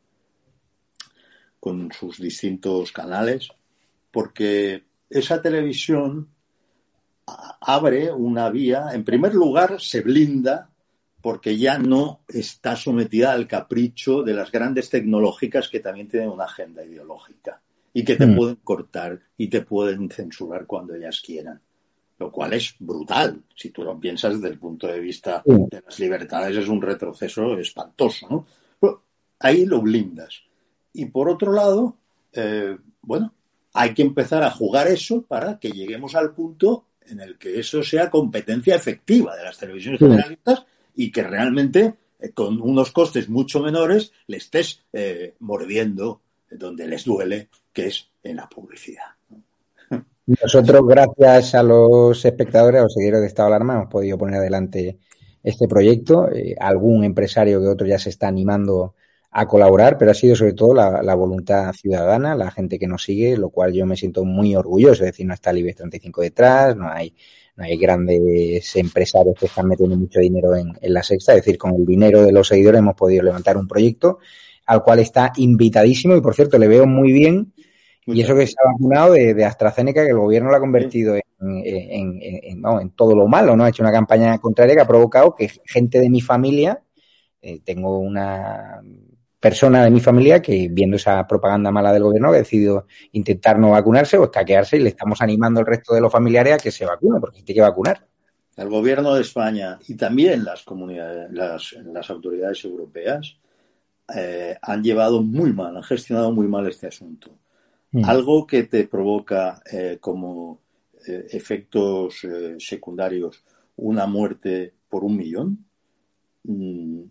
con sus distintos canales, porque esa televisión abre una vía, en primer lugar se blinda porque ya no está sometida al capricho de las grandes tecnológicas que también tienen una agenda ideológica y que te mm. pueden cortar y te pueden censurar cuando ellas quieran, lo cual es brutal. Si tú lo piensas desde el punto de vista sí. de las libertades, es un retroceso espantoso, ¿no? Pero ahí lo blindas. Y por otro lado, eh, bueno, hay que empezar a jugar eso para que lleguemos al punto en el que eso sea competencia efectiva de las televisiones sí. generalistas y que realmente, eh, con unos costes mucho menores, le estés eh, mordiendo donde les duele, que es en la publicidad. Nosotros, gracias a los espectadores, a los seguidores de Estado de Alarma, hemos podido poner adelante este proyecto. Eh, algún empresario que otro ya se está animando a colaborar, pero ha sido sobre todo la, la voluntad ciudadana, la gente que nos sigue, lo cual yo me siento muy orgulloso. Es decir, no está el IBEX treinta y cinco detrás, no hay, no hay grandes empresarios que están metiendo mucho dinero en, en la Sexta. Es decir, con el dinero de los seguidores hemos podido levantar un proyecto al cual está invitadísimo y, por cierto, le veo muy bien. Y eso que se ha vacunado de, de AstraZeneca, que el gobierno lo ha convertido en, en, en, en, no, en todo lo malo, ¿no? Ha hecho una campaña contraria que ha provocado que gente de mi familia, eh, tengo una persona de mi familia que, viendo esa propaganda mala del gobierno, ha decidido intentar no vacunarse o escaquearse, y le estamos animando al resto de los familiares a que se vacunen, porque se tiene que vacunar. El gobierno de España y también las comunidades, las, las autoridades europeas eh, han llevado muy mal, han gestionado muy mal este asunto. Mm. Algo que te provoca eh, como eh, efectos eh, secundarios una muerte por un millón mm,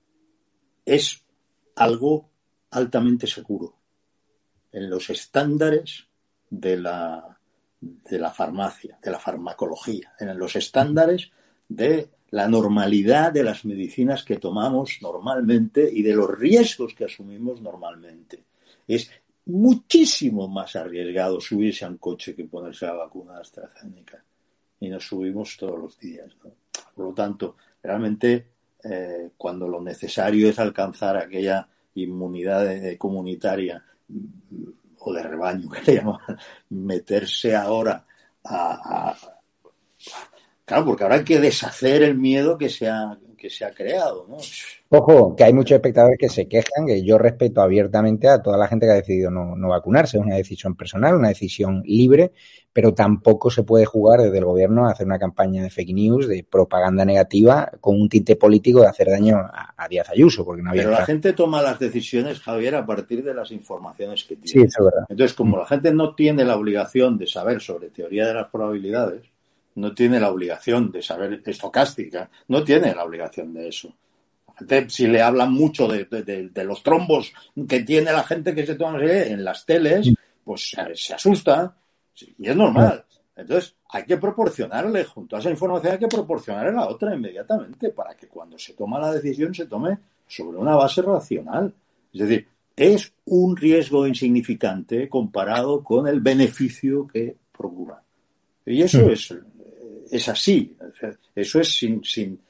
es algo altamente seguro en los estándares de la, de la farmacia, de la farmacología, en los estándares de la normalidad de las medicinas que tomamos normalmente y de los riesgos que asumimos normalmente. Es muchísimo más arriesgado subirse a un coche que ponerse la vacuna de AstraZeneca. Y nos subimos todos los días, ¿no? Por lo tanto, realmente, eh, cuando lo necesario es alcanzar aquella inmunidad de, de comunitaria o de rebaño, que le llaman, meterse ahora a, a... Claro, porque ahora hay que deshacer el miedo que se ha, que se ha creado, ¿no? Ojo, que hay muchos espectadores que se quejan, que yo respeto abiertamente a toda la gente que ha decidido no, no vacunarse. Es una decisión personal, una decisión libre, pero tampoco se puede jugar desde el gobierno a hacer una campaña de fake news, de propaganda negativa, con un tinte político de hacer daño a, a Díaz Ayuso. Porque no había pero la gente toma las decisiones, Javier, a partir de las informaciones que tiene. Sí, eso es verdad. Entonces, como la gente no tiene la obligación de saber sobre teoría de las probabilidades, no tiene la obligación de saber estocástica, no tiene la obligación de eso. Si le hablan mucho de, de, de los trombos que tiene la gente que se toma en las teles, pues se, se asusta y es normal. Entonces hay que proporcionarle, junto a esa información hay que proporcionarle la otra inmediatamente para que cuando se toma la decisión se tome sobre una base racional. Es decir, es un riesgo insignificante comparado con el beneficio que procura. Y eso es, es así. eso es sin, sin,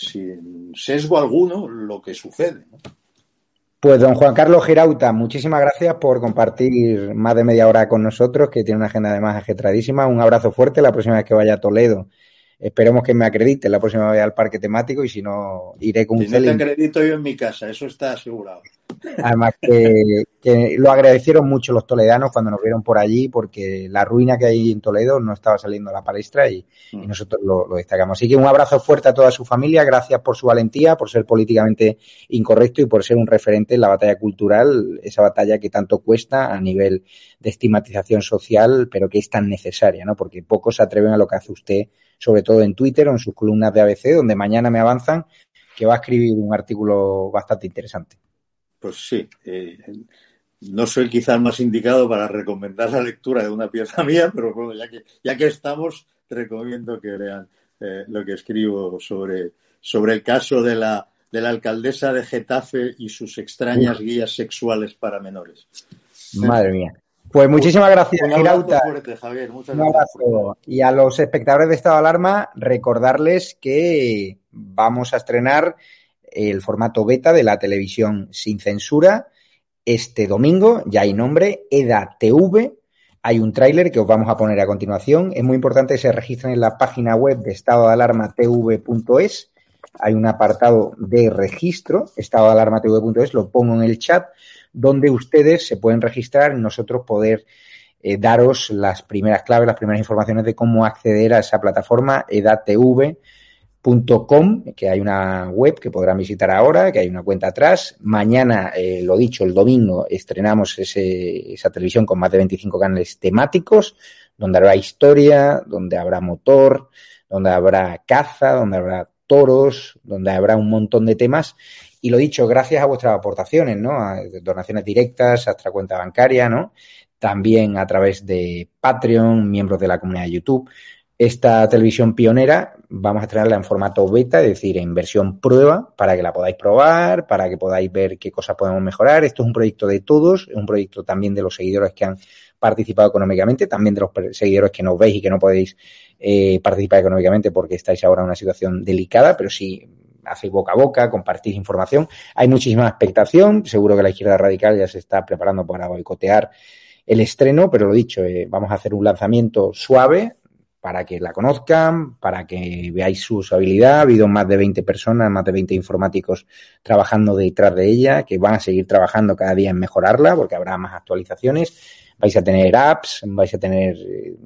sin sesgo alguno lo que sucede, ¿no? Pues don Juan Carlos Girauta, muchísimas gracias por compartir más de media hora con nosotros, que tiene una agenda además ajetradísima. Un abrazo fuerte la próxima vez que vaya a Toledo. Esperemos que me acredite la próxima vez al parque temático y si no, iré con si un no cel. te acredito yo en mi casa, eso está asegurado. Además que, que lo agradecieron mucho los toledanos cuando nos vieron por allí, porque la ruina que hay en Toledo no estaba saliendo a la palestra y, mm. y nosotros lo, lo destacamos. Así que un abrazo fuerte a toda su familia, gracias por su valentía, por ser políticamente incorrecto y por ser un referente en la batalla cultural, esa batalla que tanto cuesta a nivel de estigmatización social, pero que es tan necesaria, ¿no? Porque pocos se atreven a lo que hace usted, sobre todo en Twitter o en sus columnas de A B C, donde mañana me avanzan que va a escribir un artículo bastante interesante. Pues sí, eh, no soy quizá el más indicado para recomendar la lectura de una pieza mía, pero bueno, ya que, ya que estamos, recomiendo que lean eh, lo que escribo sobre, sobre el caso de la, de la alcaldesa de Getafe y sus extrañas guías sexuales para menores. Madre mía. Pues muchísimas gracias, un abrazo Girauta. fuerte, Javier. Muchas un gracias. Abrazo. Y a los espectadores de Estado de Alarma, recordarles que vamos a estrenar el formato beta de la televisión sin censura este domingo, ya hay nombre, EDATV. Hay un tráiler que os vamos a poner a continuación. Es muy importante que se registren en la página web de estado de alarma t v punto es. Hay un apartado de registro, estado de alarma t v punto es, lo pongo en el chat, donde ustedes se pueden registrar y nosotros poder eh, daros las primeras claves, las primeras informaciones de cómo acceder a esa plataforma edatv punto com, que hay una web que podrán visitar ahora, que hay una cuenta atrás. Mañana, eh, lo dicho, el domingo estrenamos ese, esa televisión con más de veinticinco canales temáticos, donde habrá historia, donde habrá motor, donde habrá caza, donde habrá toros, donde habrá un montón de temas. Y lo dicho, gracias a vuestras aportaciones, ¿no? A donaciones directas, a nuestra cuenta bancaria, ¿no? También a través de Patreon, miembros de la comunidad de YouTube. Esta televisión pionera vamos a estrenarla en formato beta, es decir, en versión prueba, para que la podáis probar, para que podáis ver qué cosas podemos mejorar. Esto es un proyecto de todos, es un proyecto también de los seguidores que han participado económicamente, también de los seguidores que nos veis y que no podéis eh, participar económicamente porque estáis ahora en una situación delicada, pero sí hacéis boca a boca, compartís información. Hay muchísima expectación, seguro que la izquierda radical ya se está preparando para boicotear el estreno, pero lo dicho, eh, vamos a hacer un lanzamiento suave, para que la conozcan, para que veáis su usabilidad. Ha habido más de veinte personas, más de veinte informáticos trabajando detrás de ella, que van a seguir trabajando cada día en mejorarla, porque habrá más actualizaciones. Vais a tener apps, vais a tener eh,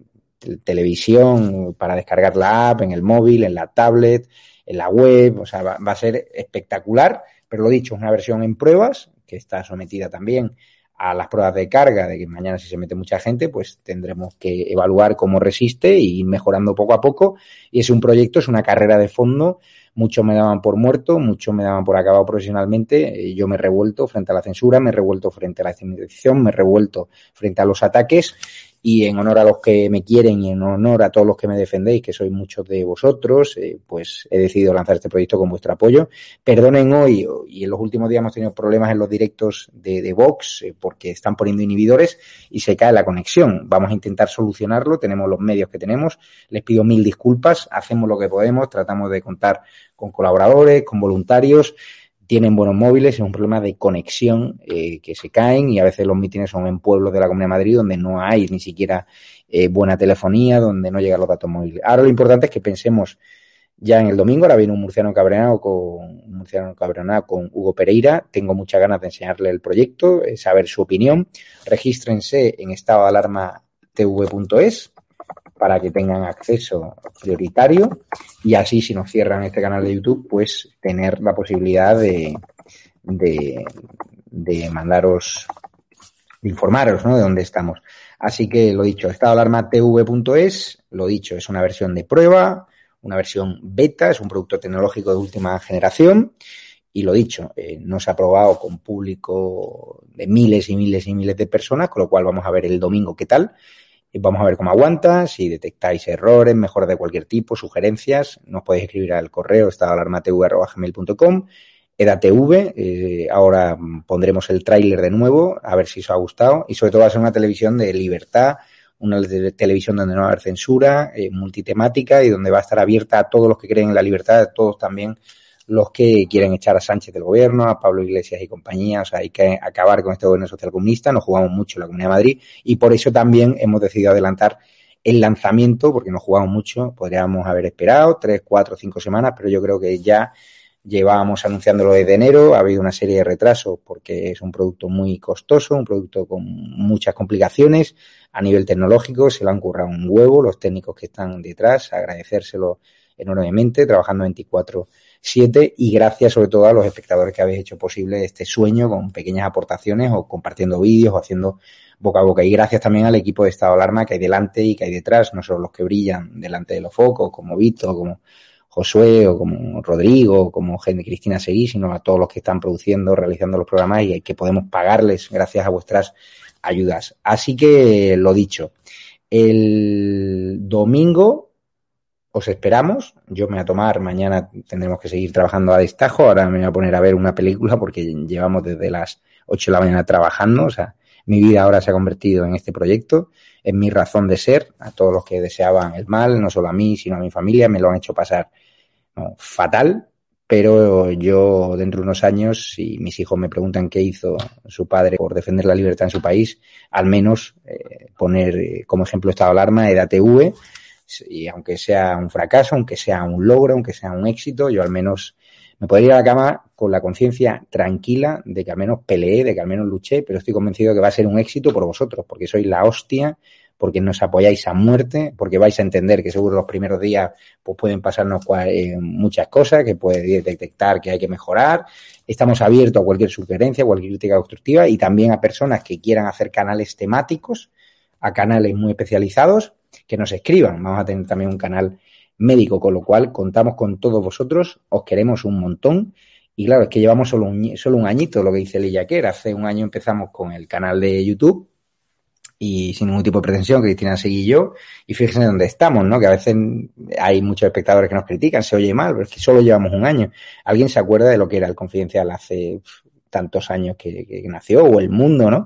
televisión para descargar la app en el móvil, en la tablet, en la web. O sea, va, va a ser espectacular, pero lo dicho, es una versión en pruebas, que está sometida también a las pruebas de carga, de que mañana si se mete mucha gente, pues tendremos que evaluar cómo resiste y ir mejorando poco a poco. Y es un proyecto, es una carrera de fondo. Muchos me daban por muerto, muchos me daban por acabado profesionalmente. Yo me he revuelto frente a la censura, me he revuelto frente a la discriminación, me he revuelto frente a los ataques. Y en honor a los que me quieren y en honor a todos los que me defendéis, que sois muchos de vosotros, eh, pues he decidido lanzar este proyecto con vuestro apoyo. Perdonen hoy, y en los últimos días hemos tenido problemas en los directos de, de Vox, eh, porque están poniendo inhibidores y se cae la conexión. Vamos a intentar solucionarlo, tenemos los medios que tenemos. Les pido mil disculpas, hacemos lo que podemos, tratamos de contar con colaboradores, con voluntarios. Tienen buenos móviles, es un problema de conexión eh, que se caen y a veces los mítines son en pueblos de la Comunidad de Madrid donde no hay ni siquiera eh, buena telefonía, donde no llegan los datos móviles. Ahora lo importante es que pensemos ya en el domingo. Ahora viene un murciano cabreado con, un murciano cabreado con Hugo Pereira. Tengo muchas ganas de enseñarle el proyecto, eh, saber su opinión. Regístrense en estado de alarma t v punto es para que tengan acceso prioritario y así, si nos cierran este canal de YouTube, pues tener la posibilidad de, de, de mandaros, de informaros, ¿no?, de dónde estamos. Así que lo dicho, estado de alarma t v punto es, lo dicho, es una versión de prueba, una versión beta, es un producto tecnológico de última generación y lo dicho, eh, no se ha probado con público de miles y miles y miles de personas, con lo cual vamos a ver el domingo qué tal. Vamos a ver cómo aguanta, si detectáis errores, mejoras de cualquier tipo, sugerencias, nos podéis escribir al correo estado de alarma t v arroba gmail punto com, EDATV, eh, ahora pondremos el tráiler de nuevo, a ver si os ha gustado, y sobre todo va a ser una televisión de libertad, una televisión donde no va a haber censura, eh, multitemática y donde va a estar abierta a todos los que creen en la libertad, a todos también los que quieren echar a Sánchez del gobierno, a Pablo Iglesias y compañía. O sea, hay que acabar con este gobierno socialcomunista. Nos jugamos mucho en la Comunidad de Madrid y por eso también hemos decidido adelantar el lanzamiento, porque nos jugamos mucho. Podríamos haber esperado tres, cuatro, cinco semanas, pero yo creo que ya llevábamos anunciándolo desde enero. Ha habido una serie de retrasos porque es un producto muy costoso, un producto con muchas complicaciones a nivel tecnológico. Se lo han currado un huevo los técnicos que están detrás, agradecérselo enormemente, trabajando veinticuatro siete, y gracias sobre todo a los espectadores que habéis hecho posible este sueño con pequeñas aportaciones o compartiendo vídeos o haciendo boca a boca. Y gracias también al equipo de Estado de Alarma que hay delante y que hay detrás, no solo los que brillan delante de los focos, como Vito, como Josué o como Rodrigo, o como Cristina Seguí, sino a todos los que están produciendo, realizando los programas y que podemos pagarles gracias a vuestras ayudas. Así que lo dicho, el domingo os esperamos. Yo me voy a tomar, mañana tendremos que seguir trabajando a destajo. Ahora me voy a poner a ver una película porque llevamos desde las ocho de la mañana trabajando. O sea, mi vida ahora se ha convertido en este proyecto, en mi razón de ser. A todos los que deseaban el mal, no solo a mí, sino a mi familia, me lo han hecho pasar no, fatal. Pero yo, dentro de unos años, si mis hijos me preguntan qué hizo su padre por defender la libertad en su país, al menos eh, poner eh, como ejemplo Estado de Alarma, E D A T V, y aunque sea un fracaso, aunque sea un logro, aunque sea un éxito, yo al menos me podría ir a la cama con la conciencia tranquila de que al menos peleé, de que al menos luché, pero estoy convencido de que va a ser un éxito por vosotros, porque sois la hostia, porque nos apoyáis a muerte, porque vais a entender que seguro los primeros días pues pueden pasarnos eh, muchas cosas, que puede detectar que hay que mejorar. Estamos abiertos a cualquier sugerencia, cualquier crítica constructiva y también a personas que quieran hacer canales temáticos, a canales muy especializados, que nos escriban. Vamos a tener también un canal médico, con lo cual contamos con todos vosotros, os queremos un montón. Y claro, es que llevamos solo un, solo un añito, lo que dice Lilla Quer. Hace un año empezamos con el canal de YouTube y sin ningún tipo de pretensión, Cristina Seguí y yo, y fíjense dónde estamos, ¿no? Que a veces hay muchos espectadores que nos critican, se oye mal, pero es que solo llevamos un año. ¿Alguien se acuerda de lo que era El Confidencial hace uf, tantos años que, que nació? O El Mundo, ¿no?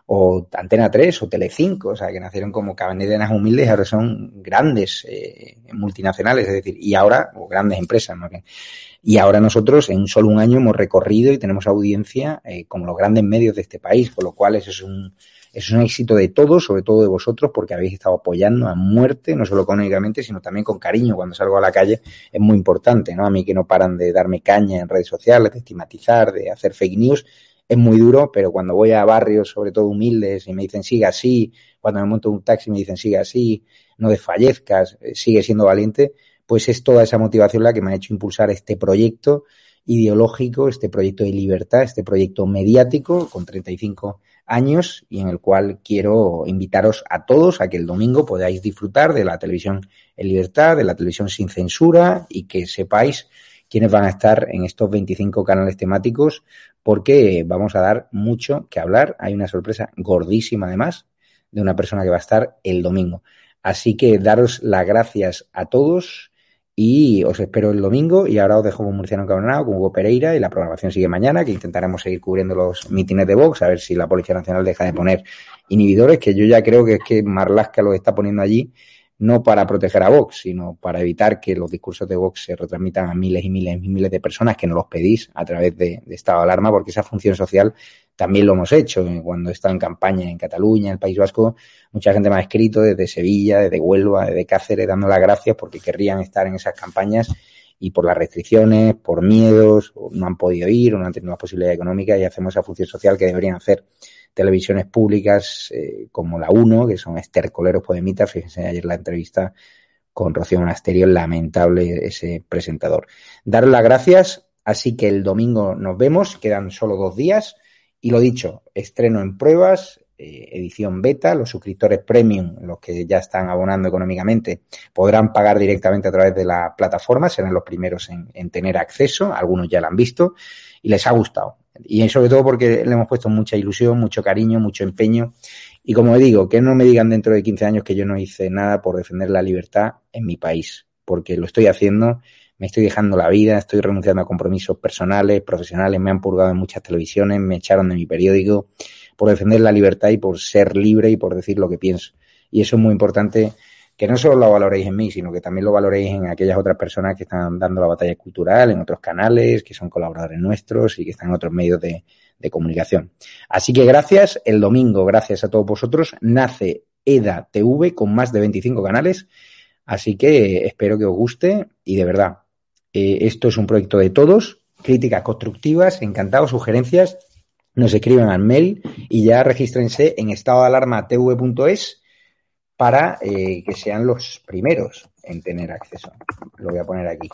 O Antena tres o Telecinco, o sea, que nacieron como cadenas humildes, ahora son grandes eh, multinacionales, es decir, y ahora, o grandes empresas, ¿no? Y ahora nosotros en solo un año hemos recorrido y tenemos audiencia eh, como los grandes medios de este país, con lo cual eso es un eso es un éxito de todos, sobre todo de vosotros, porque habéis estado apoyando a muerte, no solo económicamente, sino también con cariño. Cuando salgo a la calle es muy importante, ¿no? A mí que no paran de darme caña en redes sociales, de estigmatizar, de hacer fake news, es muy duro, pero cuando voy a barrios, sobre todo humildes, y me dicen siga así, cuando me monto en un taxi me dicen siga así, no desfallezcas, sigue siendo valiente, pues es toda esa motivación la que me ha hecho impulsar este proyecto ideológico, este proyecto de libertad, este proyecto mediático con treinta y cinco años y en el cual quiero invitaros a todos a que el domingo podáis disfrutar de la televisión en libertad, de la televisión sin censura y que sepáis quiénes van a estar en estos veinticinco canales temáticos, porque vamos a dar mucho que hablar. Hay una sorpresa gordísima además de una persona que va a estar el domingo. Así que daros las gracias a todos y os espero el domingo. Y ahora os dejo con Murciano Cabronao, con Hugo Pereira, y la programación sigue mañana, que intentaremos seguir cubriendo los mítines de Vox, a ver si la Policía Nacional deja de poner inhibidores, que yo ya creo que es que Marlaska los está poniendo allí no para proteger a Vox, sino para evitar que los discursos de Vox se retransmitan a miles y miles y miles de personas que nos los pedís a través de, de estado de alarma, porque esa función social también lo hemos hecho. Cuando he estado en campaña en Cataluña, en el País Vasco, mucha gente me ha escrito desde Sevilla, desde Huelva, desde Cáceres, dando las gracias porque querrían estar en esas campañas y por las restricciones, por miedos, no han podido ir o no han tenido la posibilidad económica, y hacemos esa función social que deberían hacer televisiones públicas eh, como la uno, que son estercoleros podemitas. Fíjense ayer la entrevista con Rocío Monasterio, lamentable ese presentador. Daros las gracias, así que el domingo nos vemos, quedan solo dos días, y lo dicho, estreno en pruebas, eh, edición beta, los suscriptores premium, los que ya están abonando económicamente, podrán pagar directamente a través de la plataforma, serán los primeros en, en tener acceso, algunos ya lo han visto, y les ha gustado. Y sobre todo porque le hemos puesto mucha ilusión, mucho cariño, mucho empeño. Y como digo, que no me digan dentro de quince años que yo no hice nada por defender la libertad en mi país, porque lo estoy haciendo, me estoy dejando la vida, estoy renunciando a compromisos personales, profesionales, me han purgado en muchas televisiones, me echaron de mi periódico por defender la libertad y por ser libre y por decir lo que pienso. y eso es muy importante, que no solo lo valoréis en mí, sino que también lo valoréis en aquellas otras personas que están dando la batalla cultural, en otros canales, que son colaboradores nuestros y que están en otros medios de, de comunicación. Así que gracias. El domingo, gracias a todos vosotros, nace EDA T V con más de veinticinco canales, así que espero que os guste y de verdad, eh, esto es un proyecto de todos, críticas constructivas, encantados, sugerencias, nos escriben al mail y ya regístrense en estado de alarma t v punto es para eh, que sean los primeros en tener acceso. Lo voy a poner aquí,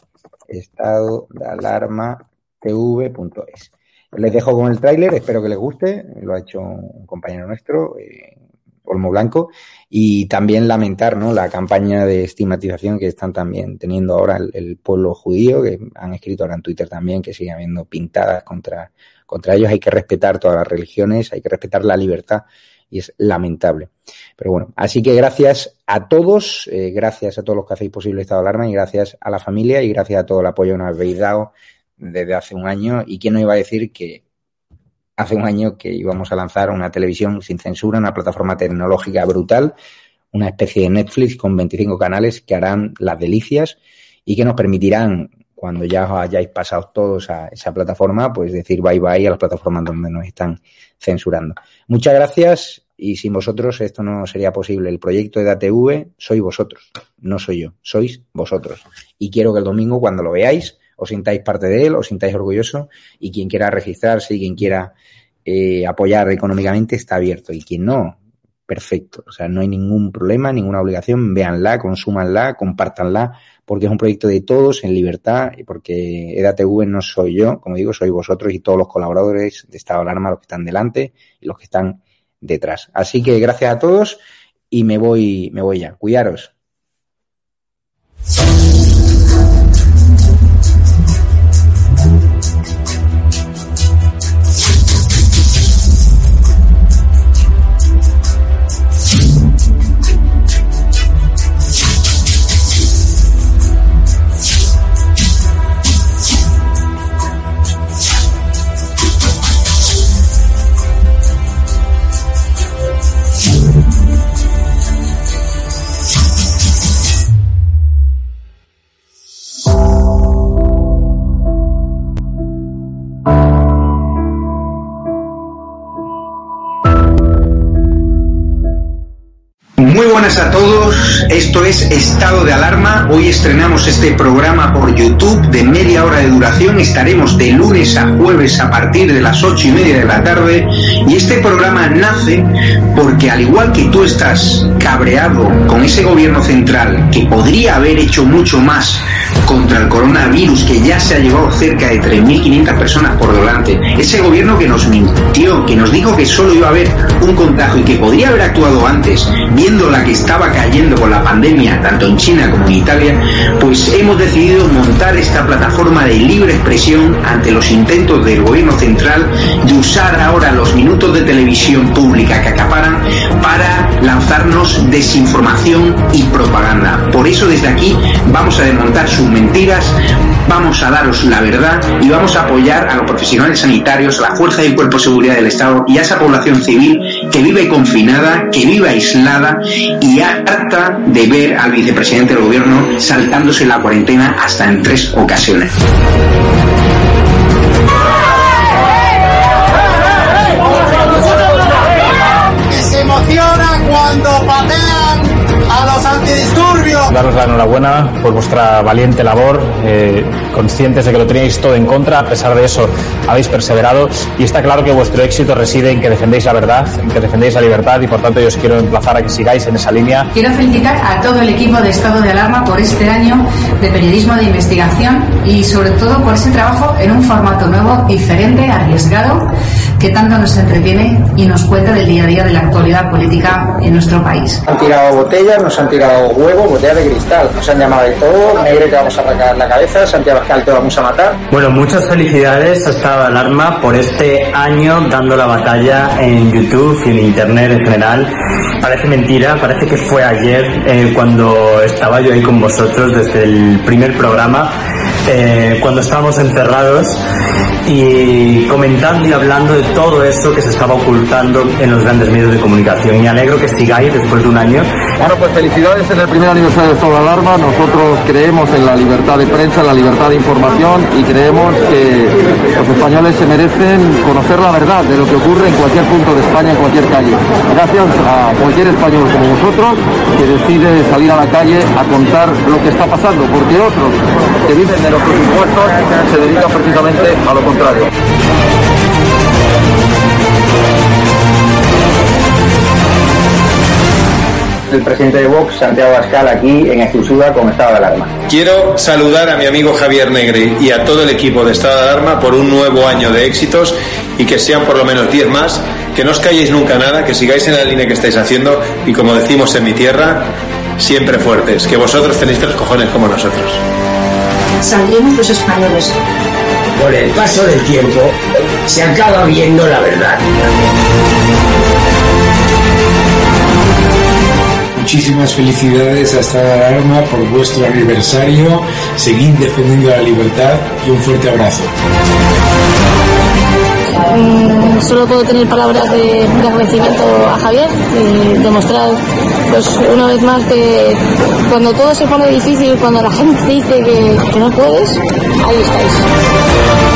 estado de alarma t v punto es. Les dejo con el tráiler, espero que les guste, lo ha hecho un compañero nuestro, eh, Olmo Blanco, y también lamentar, ¿no?, la campaña de estigmatización que están también teniendo ahora el, el pueblo judío, que han escrito ahora en Twitter también, que sigue habiendo pintadas contra, contra ellos. Hay que respetar todas las religiones, hay que respetar la libertad, y es lamentable. Pero bueno, así que gracias a todos, eh, gracias a todos los que hacéis posible el estado de alarma, y gracias a la familia, y gracias a todo el apoyo que nos habéis dado desde hace un año. Y quién nos iba a decir que hace un año que íbamos a lanzar una televisión sin censura, una plataforma tecnológica brutal, una especie de Netflix con veinticinco canales que harán las delicias y que nos permitirán, cuando ya os hayáis pasado todos a esa plataforma, pues decir bye bye a las plataformas donde nos están censurando. Muchas gracias, y sin vosotros esto no sería posible. El proyecto de E D A T V sois vosotros, no soy yo, sois vosotros. Y quiero que el domingo, cuando lo veáis, os sintáis parte de él, os sintáis orgulloso, y quien quiera registrarse y quien quiera eh, apoyar económicamente está abierto, y quien no, perfecto. O sea, no hay ningún problema, ninguna obligación. Véanla, consúmanla, compártanla, porque es un proyecto de todos en libertad, y porque E D A T V no soy yo, como digo, sois vosotros y todos los colaboradores de Estado de Alarma, los que están delante y los que están detrás. Así que gracias a todos y me voy, me voy ya. Cuidaros. Muy buenas a todos, esto es Estado de Alarma. Hoy estrenamos este programa por YouTube de media hora de duración. Estaremos de lunes a jueves a partir de las ocho y media de la tarde, y este programa nace porque, al igual que tú estás cabreado con ese gobierno central que podría haber hecho mucho más contra el coronavirus, que ya se ha llevado cerca de tres mil quinientas personas por delante, ese gobierno que nos mintió, que nos dijo que solo iba a haber un contagio y que podría haber actuado antes, viendo la que estaba cayendo con la pandemia tanto en China como en Italia, pues hemos decidido montar esta plataforma de libre expresión ante los intentos del gobierno central de usar ahora los minutos de televisión pública que acaparan para lanzarnos desinformación y propaganda. Por eso desde aquí vamos a desmontar sus mentiras, vamos a daros la verdad y vamos a apoyar a los profesionales sanitarios, a la fuerza del Cuerpo de Seguridad del Estado y a esa población civil que vive confinada, que vive aislada y harta de ver al vicepresidente del gobierno saltándose la cuarentena hasta en tres ocasiones. Que se emociona cuando patean a los antidisturbios. Daros la enhorabuena por vuestra valiente labor, eh, conscientes de que lo teníais todo en contra, a pesar de eso habéis perseverado, y está claro que vuestro éxito reside en que defendéis la verdad, en que defendéis la libertad, y por tanto yo os quiero emplazar a que sigáis en esa línea. Quiero felicitar a todo el equipo de Estado de Alarma por este año de periodismo de investigación y sobre todo por ese trabajo en un formato nuevo, diferente, arriesgado, que tanto nos entretiene y nos cuenta del día a día de la actualidad política en nuestro país. Han tirado botellas, nos han tirado huevos, botellas de cristal, nos han llamado de todo, Negre te vamos a arrancar la cabeza, Santiago Abascal te vamos a matar. Bueno, muchas felicidades a Estado de Alarma por este año dando la batalla en YouTube y en Internet en general. Parece mentira, parece que fue ayer eh, cuando estaba yo ahí con vosotros desde el primer programa, eh, cuando estábamos encerrados, y comentando y hablando de todo eso que se estaba ocultando en los grandes medios de comunicación. Y me alegro que sigáis después de un año. Bueno, pues felicidades en el primer aniversario de estado de alarma. Nosotros creemos en la libertad de prensa, en la libertad de información y creemos que los españoles se merecen conocer la verdad de lo que ocurre en cualquier punto de España, en cualquier calle. Gracias a cualquier español como vosotros que decide salir a la calle a contar lo que está pasando, porque otros que viven de nuestros impuestos se dedican precisamente a lo contrario. El presidente de Vox, Santiago Abascal, aquí en exclusiva con estado de alarma. Quiero saludar a mi amigo Javier Negre y a todo el equipo de estado de alarma por un nuevo año de éxitos y que sean por lo menos diez más, que no os calléis nunca nada, que sigáis en la línea que estáis haciendo y, como decimos en mi tierra, siempre fuertes, que vosotros tenéis tres cojones como nosotros. Saldremos los españoles. Con el paso del tiempo se acaba viendo la verdad. Muchísimas felicidades a Estado de Alarma por vuestro aniversario. Seguid defendiendo la libertad y un fuerte abrazo. Mm, solo puedo tener palabras de, de agradecimiento a Javier y demostrar pues una vez más que cuando todo se pone difícil, cuando la gente dice que, que no puedes, ahí estáis.